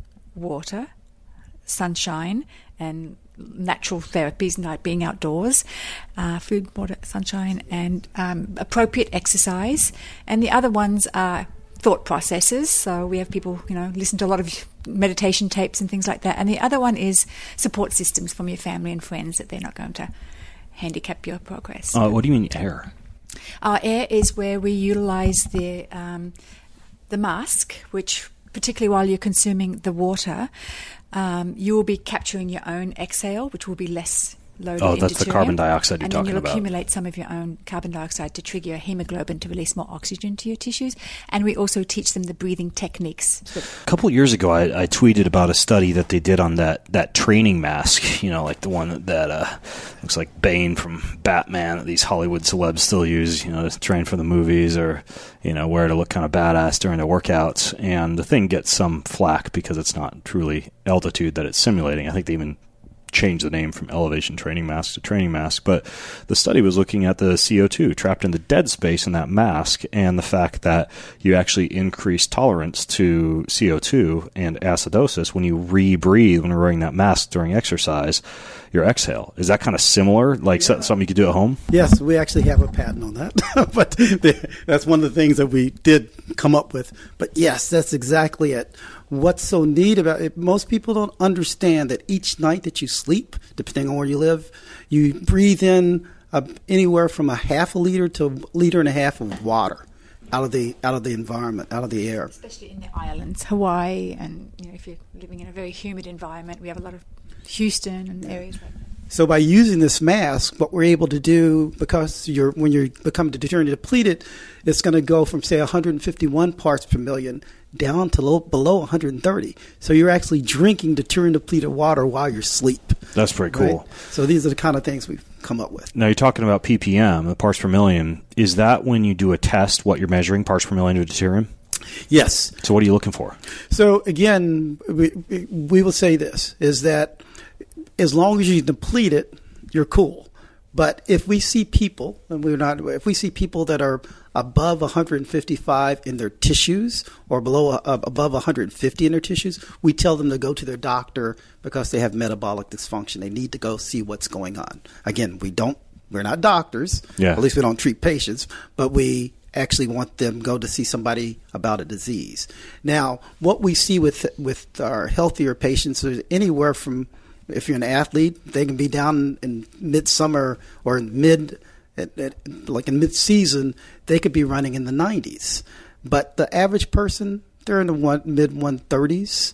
water, sunshine, and natural therapies like being outdoors, uh, food, water, sunshine, and um, appropriate exercise. And the other ones are thought processes. So we have people, you know, listen to a lot of meditation tapes and things like that. And the other one is support systems from your family and friends that they're not going to handicap your progress. Uh, what do you mean air? Our air is where we utilize the um, the mask, which particularly while you're consuming the water, um, you will be capturing your own exhale, which will be less loaded Oh, in that's the deuterium. carbon dioxide you're and talking then you'll about. accumulate some of your own carbon dioxide to trigger your hemoglobin to release more oxygen to your tissues. And we also teach them the breathing techniques. A couple of years ago, I, I tweeted about a study that they did on that, that training mask, you know, like the one that, that uh, looks like Bane from Batman that these Hollywood celebs still use, you know, to train for the movies or, you know, wear to look kind of badass during their workouts. And the thing gets some flack because it's not truly altitude that it's simulating. I think they even changed the name from elevation training mask to training mask, but the study was looking at the C O two trapped in the dead space in that mask and the fact that you actually increase tolerance to C O two and acidosis when you rebreathe when you're wearing that mask during exercise, your exhale. Is that kind of similar, like yeah. something you could do at home? Yes, we actually have a patent on that, but the, that's one of the things that we did come up with. But yes, that's exactly it. What's so neat about it, most people don't understand that each night that you sleep, depending on where you live, you breathe in uh, anywhere from a half a liter to a liter and a half of water out of the out of the environment, out of the air. Especially in the islands, Hawaii, and you know, if you're living in a very humid environment, we have a lot of Houston and areas like that. So by using this mask, what we're able to do, because you're when you become deuterium depleted, it's going to go from, say, one hundred fifty-one parts per million down to low, below one hundred thirty. So you're actually drinking deuterium depleted water while you're asleep. That's pretty cool. Right? So these are the kind of things we've come up with. Now you're talking about P P M, the parts per million. Is that when you do a test, what you're measuring, parts per million of deuterium? Yes. So what are you looking for? So again, we, we will say this, is that as long as you deplete it, you're cool. But if we see people, and we're not, if we see people that are above one hundred fifty-five in their tissues or below uh, above one hundred fifty in their tissues, we tell them to go to their doctor because they have metabolic dysfunction. They need to go see what's going on. Again, we don't, we're not doctors. Yeah. At least we don't treat patients, but we actually want them to go to see somebody about a disease. Now, what we see with with our healthier patients is anywhere from, if you're an athlete, they can be down in midsummer or in mid, at, at, like in mid-season, they could be running in the nineties. But the average person, they're in the one, mid one thirties.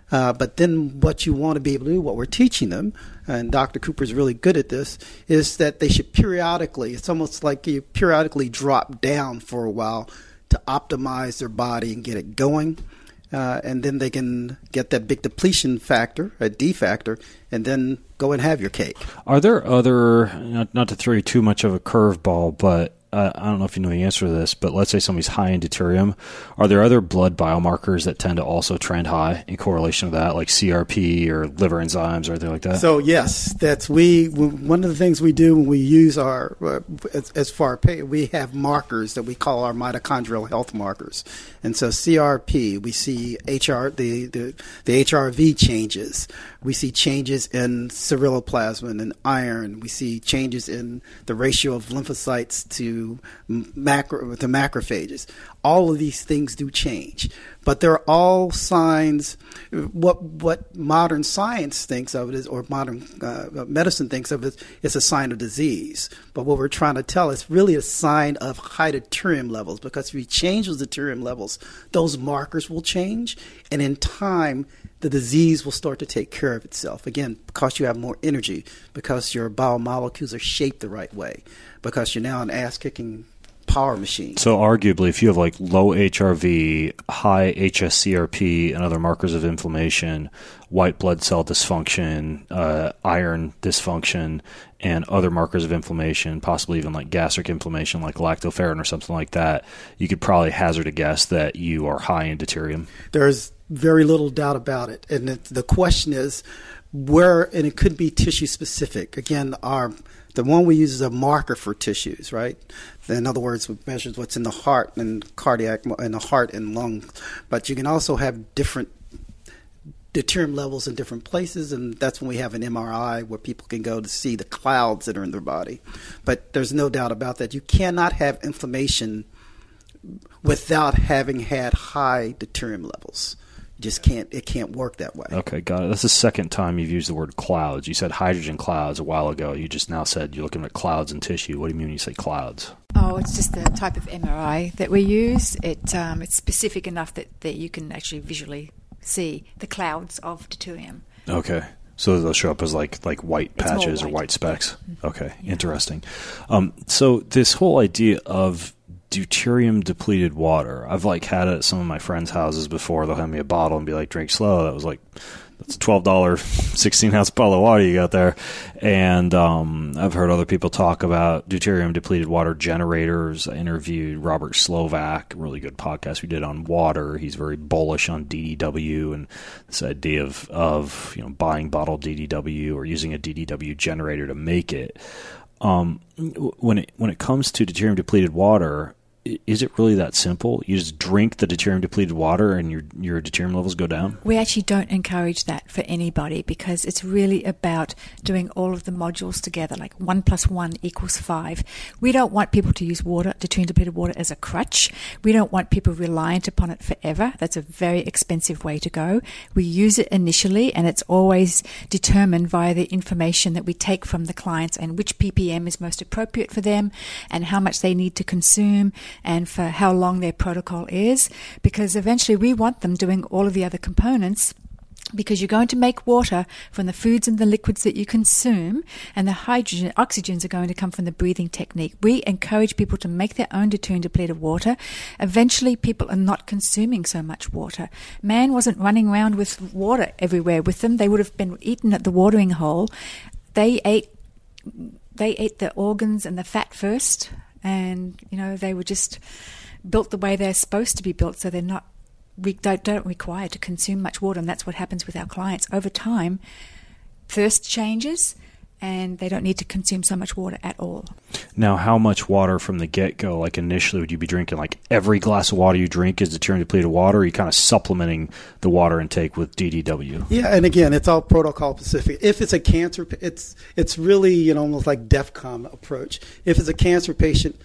Uh, but then what you want to be able to do, what we're teaching them, and Doctor Cooper is really good at this, is that they should periodically, it's almost like you periodically drop down for a while to optimize their body and get it going. Uh, and then they can get that big depletion factor, a D factor, and then go and have your cake. Are there other, not, not to throw you too much of a curveball, but uh, I don't know if you know the answer to this, but let's say somebody's high in deuterium. Are there other blood biomarkers that tend to also trend high in correlation to that, like C R P or liver enzymes or anything like that? So yes, that's we. One of the things we do when we use our, uh, as, as far as we have markers that we call our mitochondrial health markers, and so C R P, we see H R the the, the H R V changes. We see changes in ceruloplasmin and iron. We see changes in the ratio of lymphocytes to macro to macrophages. All of these things do change, but they're all signs. What what modern science thinks of it is, or modern uh, medicine thinks of it, is a sign of disease. But what we're trying to tell is really a sign of high deuterium levels, because if you change those deuterium levels, those markers will change, and in time, the disease will start to take care of itself. Again, because you have more energy, because your biomolecules are shaped the right way, because you're now an ass-kicking power machine. So arguably, if you have like low H R V, high H S C R P, and other markers of inflammation, white blood cell dysfunction, uh, iron dysfunction, and other markers of inflammation, possibly even like gastric inflammation like lactoferrin or something like that, you could probably hazard a guess that you are high in deuterium. There's very little doubt about it. And it, the question is where, and it could be tissue specific. Again, our the one we use is a marker for tissues, right? In other words, it measures what's in the heart and cardiac, in the heart and lungs. But you can also have different deuterium levels in different places, and that's when we have an M R I where people can go to see the clouds that are in their body. But there's no doubt about that. You cannot have inflammation without having had high deuterium levels. Just can't, it can't work that way. Okay, got it. That's the second time you've used the word clouds. You said hydrogen clouds a while ago. You just now said you're looking at clouds in tissue. What do you mean when you say clouds? Oh, it's just the type of M R I that we use. It um, It's specific enough that, that you can actually visually see the clouds of deuterium. Okay. So they'll show up as like like white It's patches white. or white specks. Mm-hmm. Okay, Yeah. interesting. Um, so this whole idea of deuterium depleted water, I've like had it at some of my friends' houses before. They'll hand me a bottle and be like, drink slow. That was like, that's a twelve dollars sixteen ounce bottle of water you got there. And um, I've heard other people talk about deuterium depleted water generators. I interviewed Robert Slovak, a really good podcast we did on water. He's very bullish on D D W and this idea of, of you know, buying bottled D D W or using a D D W generator to make it. Um, when it when it comes to deuterium depleted water, is it really that simple? You just drink the deuterium depleted water and your your deuterium levels go down? We actually don't encourage that for anybody because it's really about doing all of the modules together, like one plus one equals five. We don't want people to use water, deuterium depleted water, as a crutch. We don't want people reliant upon it forever. That's a very expensive way to go. We use it initially, and it's always determined via the information that we take from the clients and which P P M is most appropriate for them and how much they need to consume and for how long their protocol is, because eventually we want them doing all of the other components, because you're going to make water from the foods and the liquids that you consume, and the hydrogen, oxygens are going to come from the breathing technique. We encourage people to make their own deuterium depleted water. Eventually, people are not consuming so much water. Man wasn't running around with water everywhere with them. They would have been eaten at the watering hole. They ate, they ate the organs and the fat first. And, you know, they were just built the way they're supposed to be built, so they're not, we don't, don't require to consume much water, and that's what happens with our clients. Over time, thirst changes, and they don't need to consume so much water at all. Now, how much water from the get-go, like initially, would you be drinking? Like every glass of water you drink is deuterium depleted water, or are you kind of supplementing the water intake with D D W? Yeah, and again, it's all protocol specific. If it's a cancer, it's it's really, you know, almost like DEFCON approach. If it's a cancer patient,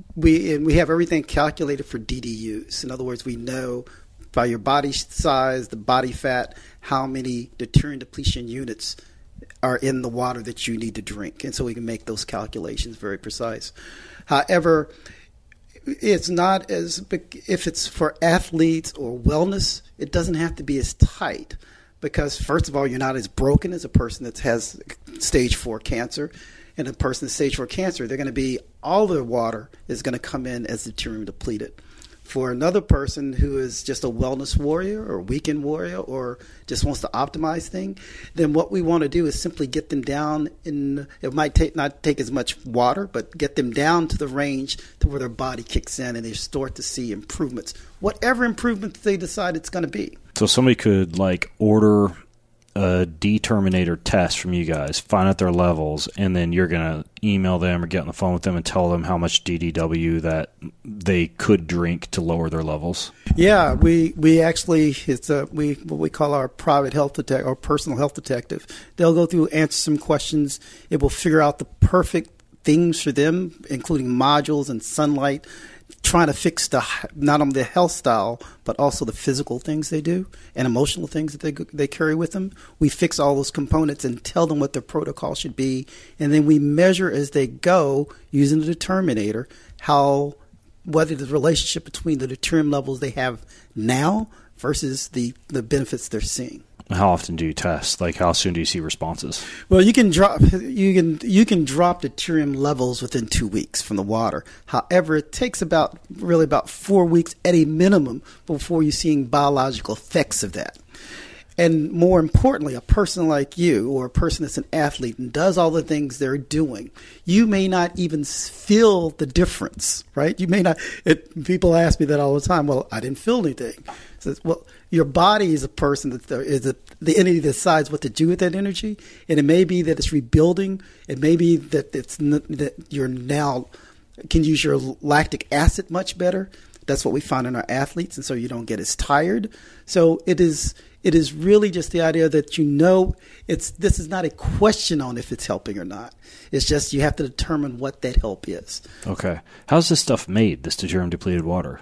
we and we have everything calculated for D D Us. In other words, we know by your body size, the body fat, how many deuterium depletion units are in the water that you need to drink. And so we can make those calculations very precise. However, it's not as, if it's for athletes or wellness, it doesn't have to be as tight. because, first of all, you're not as broken as a person that has stage four cancer. And a person with stage four cancer, they're going to be, all their water is going to come in as deuterium depleted. For another person who is just a wellness warrior or weekend warrior or just wants to optimize things, then what we want to do is simply get them down in, it might take not take as much water, but get them down to the range to where their body kicks in and they start to see improvements, whatever improvements they decide it's going to be. So somebody could like order a D-Terminator test from you guys, find out their levels, and then you're going to email them or get on the phone with them and tell them how much D D W that they could drink to lower their levels. Yeah, we we actually, it's a, we what we call our private health detective or personal health detective. They'll go through, answer some questions. It will figure out the perfect things for them, including modules and sunlight, trying to fix the not only the health style, but also the physical things they do and emotional things that they they carry with them. We fix all those components and tell them what their protocol should be, and then we measure as they go using the determinator how whether the relationship between the deuterium levels they have now versus the, the benefits they're seeing. How often do you test? Like, how soon do you see responses? Well, you can drop you can you can drop deuterium levels within two weeks from the water. However, it takes about really about four weeks at a minimum before you're seeing biological effects of that. And more importantly, a person like you or a person that's an athlete and does all the things they're doing, you may not even feel the difference, right? You may not. It, people ask me that all the time. Well, I didn't feel anything. So, well, your body is a person that is a, the entity that decides what to do with that energy, and it may be that it's rebuilding. It may be that it's that you're now can use your lactic acid much better. That's what we find in our athletes, and so you don't get as tired. So it is. It is really just the idea that you know it's this is not a question on if it's helping or not. It's just you have to determine what that help is. Okay. How's this stuff made, this deuterium depleted water?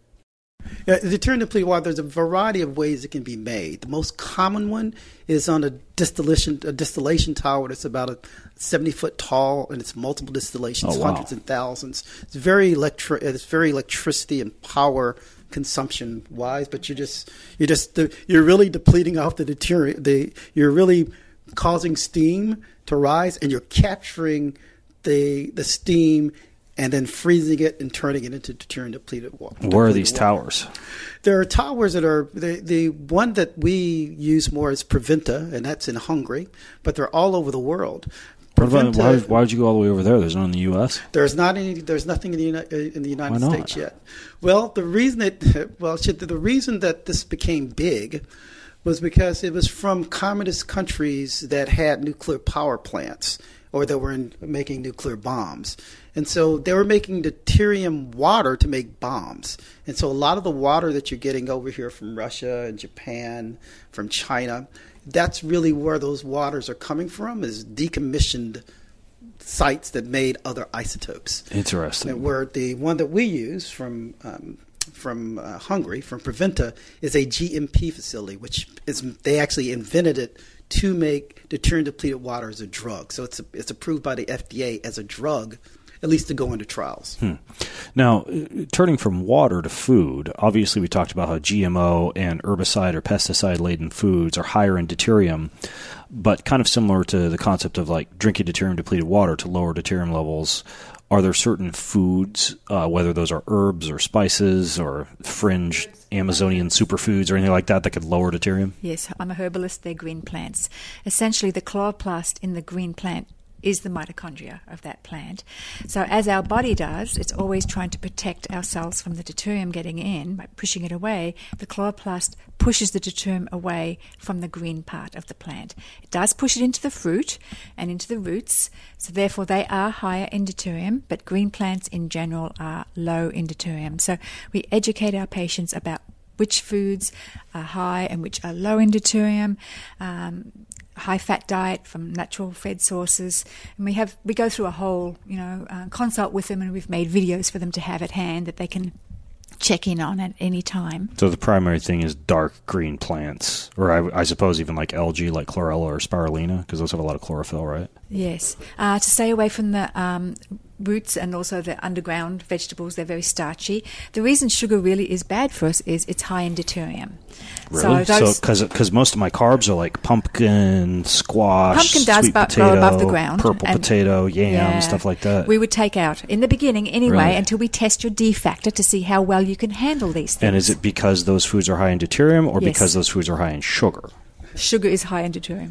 Yeah, the deuterium depleted water, there's a variety of ways it can be made. The most common one is on a distillation a distillation tower that's about a seventy foot tall, and it's multiple distillations, oh, wow. hundreds and thousands. It's very electri- it's very electricity and power consumption wise, but you're just you're just you're really depleting off the deuterium. The you're really causing steam to rise, and you're capturing the the steam and then freezing it and turning it into deuterium depleted water. Where are these water. towers? There are towers that are the the one that we use more is Preventa, and that's in Hungary, but they're all over the world. What about, why, why would you go all the way over there? There's none in the U S? There's not any. There's nothing in the Uni- in the United States yet. Well, the reason it well, the reason that this became big was because it was from communist countries that had nuclear power plants or that were in, making nuclear bombs, and so they were making deuterium water to make bombs. And so a lot of the water that you're getting over here from Russia and Japan, from China, that's really where those waters are coming from, is decommissioned sites that made other isotopes. Interesting. And where the one that we use from um, from uh, Hungary, from Preventa, is a G M P facility, which is they actually invented it to make deuterium depleted water as a drug. So it's a, it's approved by the F D A as a drug, at least to go into trials. Hmm. Now, turning from water to food, obviously we talked about how G M O and herbicide or pesticide-laden foods are higher in deuterium, but kind of similar to the concept of like drinking deuterium-depleted water to lower deuterium levels. Are there certain foods, uh, whether those are herbs or spices or fringe Amazonian superfoods or anything like that, that could lower deuterium? Yes, I'm a herbalist. They're green plants. Essentially, the chloroplast in the green plant is the mitochondria of that plant. So as our body does, it's always trying to protect our cells from the deuterium getting in by pushing it away. The chloroplast pushes the deuterium away from the green part of the plant. It does push it into the fruit and into the roots, so therefore they are higher in deuterium, but green plants in general are low in deuterium. So we educate our patients about which foods are high and which are low in deuterium. Um, high-fat diet from natural-fed sources, and we have we go through a whole, you know, uh, consult with them, and we've made videos for them to have at hand that they can check in on at any time. So the primary thing is dark green plants, or I, I suppose even like algae, like chlorella or spirulina, because those have a lot of chlorophyll, right? Yes. Uh, to stay away from the um, roots and also the underground vegetables. They're very starchy. The reason sugar really is bad for us is it's high in deuterium. Really? So, because so, because most of my carbs are like pumpkin, squash, pumpkin does sweet bu- potato, grow above the ground, purple potato, yam, yeah, stuff like that. We would take out in the beginning anyway Really? until we test your D factor to see how well you can handle these things. And is it because those foods are high in deuterium, or Yes. because those foods are high in sugar? Sugar is high in deuterium.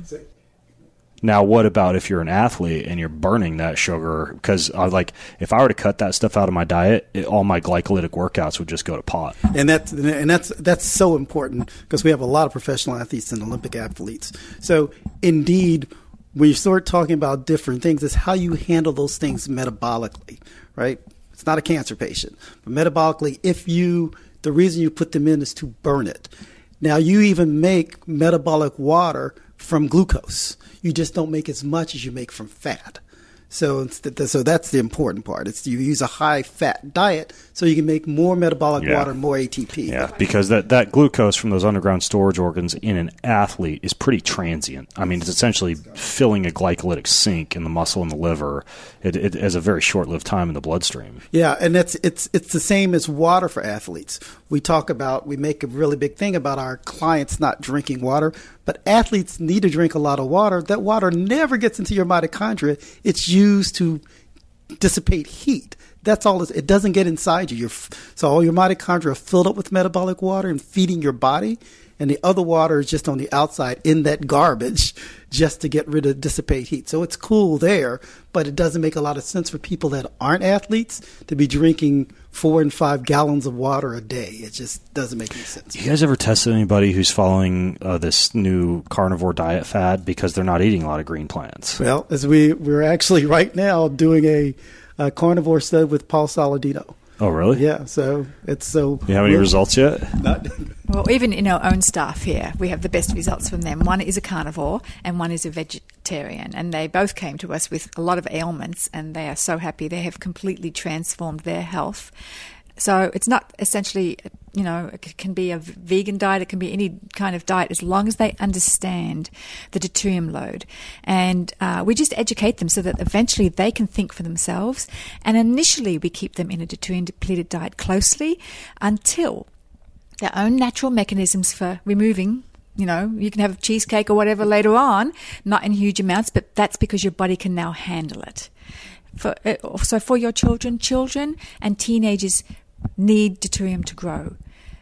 Now, what about if you're an athlete and you're burning that sugar? Because, uh, like, if I were to cut that stuff out of my diet, it, all my glycolytic workouts would just go to pot. And that's and that's that's so important because we have a lot of professional athletes and Olympic athletes. So, indeed, when you start talking about different things, it's how you handle those things metabolically, right? It's not a cancer patient, but metabolically, if you the reason you put them in is to burn it. Now, you even make metabolic water from glucose. You just don't make as much as you make from fat. So, it's, so that's the important part. It's you use a high fat diet so you can make more metabolic Yeah. water, more A T P. Yeah, because that, that glucose from those underground storage organs in an athlete is pretty transient. I mean, it's essentially filling a glycolytic sink in the muscle and the liver. It, it has a very short-lived time in the bloodstream. Yeah, and that's it's it's the same as water for athletes. We talk about we make a really big thing about our clients not drinking water, but athletes need to drink a lot of water. That water never gets into your mitochondria. It's used to dissipate heat. That's all. It doesn't get inside you. You're, so all your mitochondria are filled up with metabolic water and feeding your body, and the other water is just on the outside in that garbage just to get rid of dissipate heat. So it's cool there, but it doesn't make a lot of sense for people that aren't athletes to be drinking four and five gallons of water a day. It just doesn't make any sense. You guys ever tested anybody who's following uh, this new carnivore diet fad because they're not eating a lot of green plants? Well, as we, we're actually right now doing a, a carnivore study with Paul Saladino. Oh, really? Yeah, so it's so... You have any results yet? Not, Well, even in our own staff here, we have the best results from them. One is a carnivore and one is a vegetarian. And they both came to us with a lot of ailments, and they are so happy. They have completely transformed their health. So it's not essentially, you know, it can be a vegan diet, it can be any kind of diet, as long as they understand the deuterium load. And uh, we just educate them so that eventually they can think for themselves. And initially we keep them in a deuterium depleted diet closely until their own natural mechanisms for removing, you know, you can have cheesecake or whatever later on, not in huge amounts, but that's because your body can now handle it. For, uh, so for your children, children and teenagers need deuterium to grow.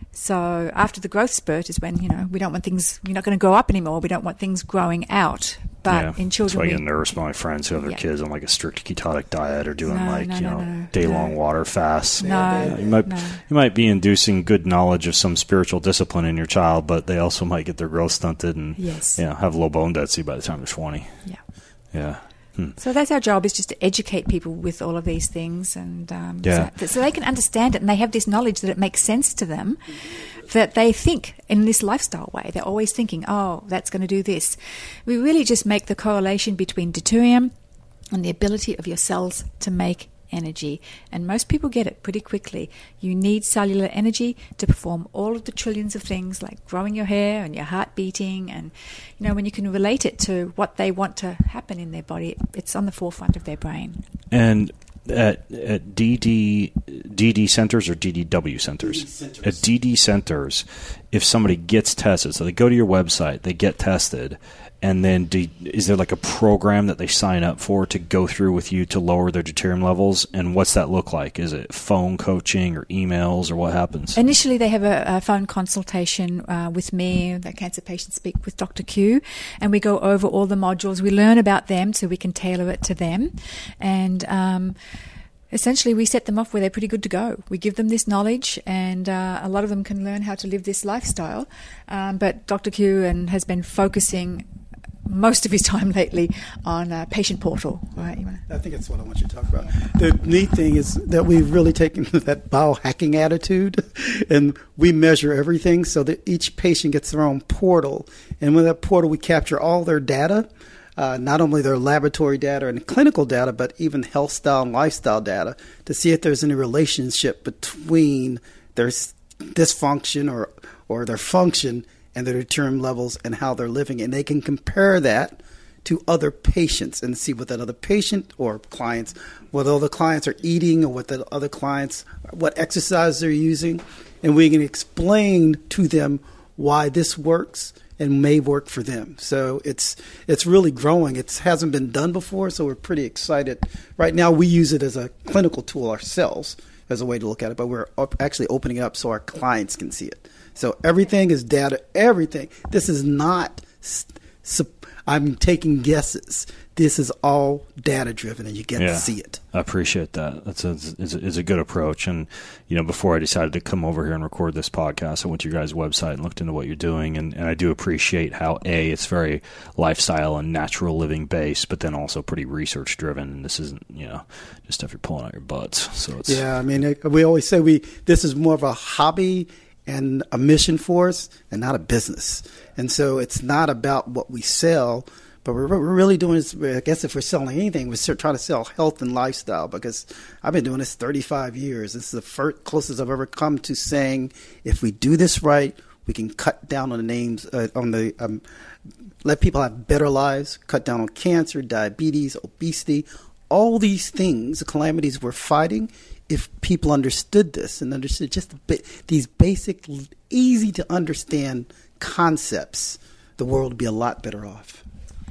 So after the growth spurt is when, you know, we don't want things, you're not going to grow up anymore. We don't want things growing out. But yeah, in children, that's why I we, get nervous by my friends who have their Yeah. kids on like a strict ketonic diet or doing No, like, no, you no, know, no, day-long no. water fasts. No, You might, no. you might be inducing good knowledge of some spiritual discipline in your child, but they also might get their growth stunted and Yes. you know, have low bone density by the time they're twenty. Yeah. Yeah. Hmm. So that's our job, is just to educate people with all of these things, and um, Yeah. so, so they can understand it and they have this knowledge that it makes sense to them, that they think in this lifestyle way. They're always thinking, oh, that's going to do this. We really just make the correlation between deuterium and the ability of your cells to make energy. And most people get it pretty quickly. You need cellular energy to perform all of the trillions of things like growing your hair and your heart beating. And, you know, when you can relate it to what they want to happen in their body, it's on the forefront of their brain. And at, at D D, D D centers or D D W centers? D D centers. At D D centers, if somebody gets tested, so they go to your website, they get tested, and then do, is there like a program that they sign up for to go through with you to lower their deuterium levels? And what's that look like? Is it phone coaching or emails, or what happens? Initially, they have a, a phone consultation uh, with me. The cancer patients speak with Doctor Q, and we go over all the modules. We learn about them so we can tailor it to them. And um, essentially, we set them off where they're pretty good to go. We give them this knowledge, and uh, a lot of them can learn how to live this lifestyle. Um, but Doctor Q and has been focusing most of his time lately on uh, patient portal. Right? You wanna... I think that's what I want you to talk about. The neat thing is that we've really taken that biohacking attitude, and we measure everything so that each patient gets their own portal. And with that portal, we capture all their data, uh, not only their laboratory data and clinical data, but even health style and lifestyle data, to see if there's any relationship between their s- dysfunction or, or their function and their deuterium levels and how they're living. And they can compare that to other patients and see what that other patient or clients, what other clients are eating or what the other clients, what exercise they're using. And we can explain to them why this works and may work for them. So it's it's really growing. It hasn't been done before, so we're pretty excited. Right now we use it as a clinical tool ourselves as a way to look at it, but we're up actually opening it up so our clients can see it. So everything is data, everything. This is not, I'm taking guesses. This is all data-driven, and you get yeah, to see it. I appreciate that. That's a, is a, is a good approach. And, you know, before I decided to come over here and record this podcast, I went to your guys' website and looked into what you're doing. And, and I do appreciate how, A, it's very lifestyle and natural living based, but then also pretty research-driven. And this isn't, you know, just stuff you're pulling out your butts. So it's Yeah, I mean, we always say we this is more of a hobby and a mission for us and not a business. And so it's not about what we sell, but we're, we're really doing this, I guess if we're selling anything, we're trying to sell health and lifestyle, because I've been doing this thirty-five years. This is the first, closest I've ever come to saying, if we do this right, we can cut down on the names, uh, on the, um, let people have better lives, cut down on cancer, diabetes, obesity, all these things, the calamities we're fighting. If people understood this and understood just these basic, easy to understand concepts, the world would be a lot better off.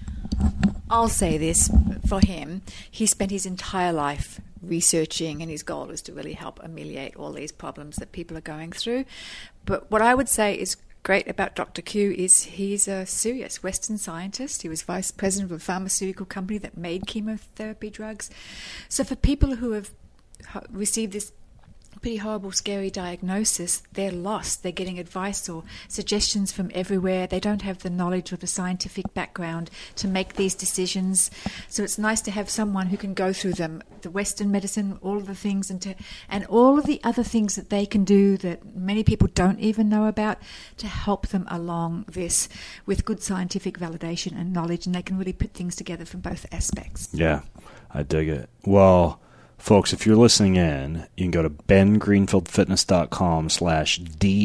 I'll say this for him. He spent his entire life researching, and his goal is to really help ameliorate all these problems that people are going through. But what I would say is great about Doctor Q is he's a serious Western scientist. He was vice president of a pharmaceutical company that made chemotherapy drugs. So for people who have received this pretty horrible, scary diagnosis, they're lost. They're getting advice or suggestions from everywhere. They don't have the knowledge or the scientific background to make these decisions. So it's nice to have someone who can go through them, the Western medicine, all of the things, and to, and all of the other things that they can do that many people don't even know about, to help them along this with good scientific validation and knowledge, and they can really put things together from both aspects. Yeah, I dig it. Well, folks, if you're listening in, you can go to bengreenfieldfitness.com slash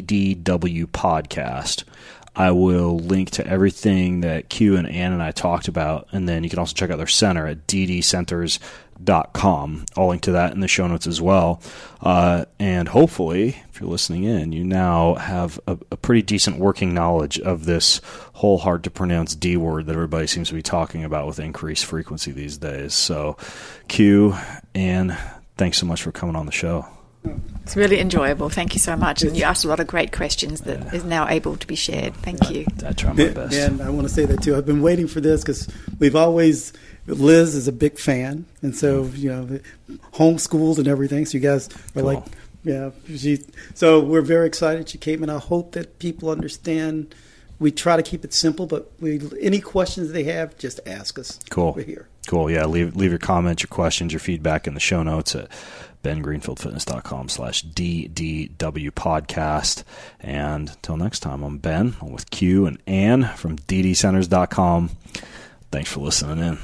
DDW podcast. I will link to everything that Q and Ann and I talked about, and then you can also check out their center at d d centers dot com. I'll link to that in the show notes as well. Uh, and hopefully, if you're listening in, you now have a, a pretty decent working knowledge of this whole hard-to-pronounce D word that everybody seems to be talking about with increased frequency these days. So, Q, Ann, thanks so much for coming on the show. It's really enjoyable. Thank you so much. And you asked a lot of great questions that yeah. is now able to be shared. Thank you. I, I try my best. And I want to say that, too. I've been waiting for this because we've always, Liz is a big fan. And so, you know, homeschooled and everything. So you guys are cool. like, yeah. She, so we're very excited she came, and I hope that people understand. We try to keep it simple, but we any questions they have, just ask us. Cool. We're here. Cool. Yeah. Leave leave your comments, your questions, your feedback in the show notes at bengreenfieldfitness.com slash DDW podcast. And until next time, I'm Ben. I'm with Q and Ann from d d centers dot com. Thanks for listening in.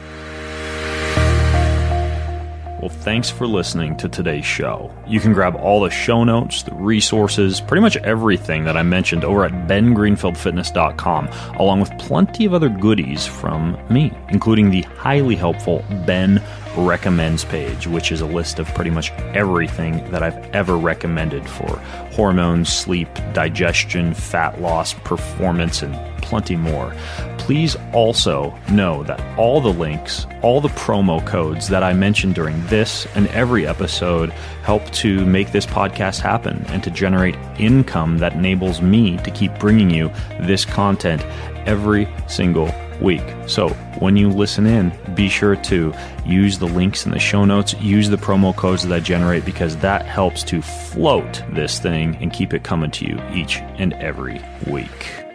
Well, thanks for listening to today's show. You can grab all the show notes, the resources, pretty much everything that I mentioned over at ben greenfield fitness dot com, along with plenty of other goodies from me, including the highly helpful Ben Recommends page, which is a list of pretty much everything that I've ever recommended for hormones, sleep, digestion, fat loss, performance, and plenty more. Please also know that all the links, all the promo codes that I mentioned during this and every episode help to make this podcast happen and to generate income that enables me to keep bringing you this content every single week. So when you listen in, be sure to use the links in the show notes, use the promo codes that I generate, because that helps to float this thing and keep it coming to you each and every week.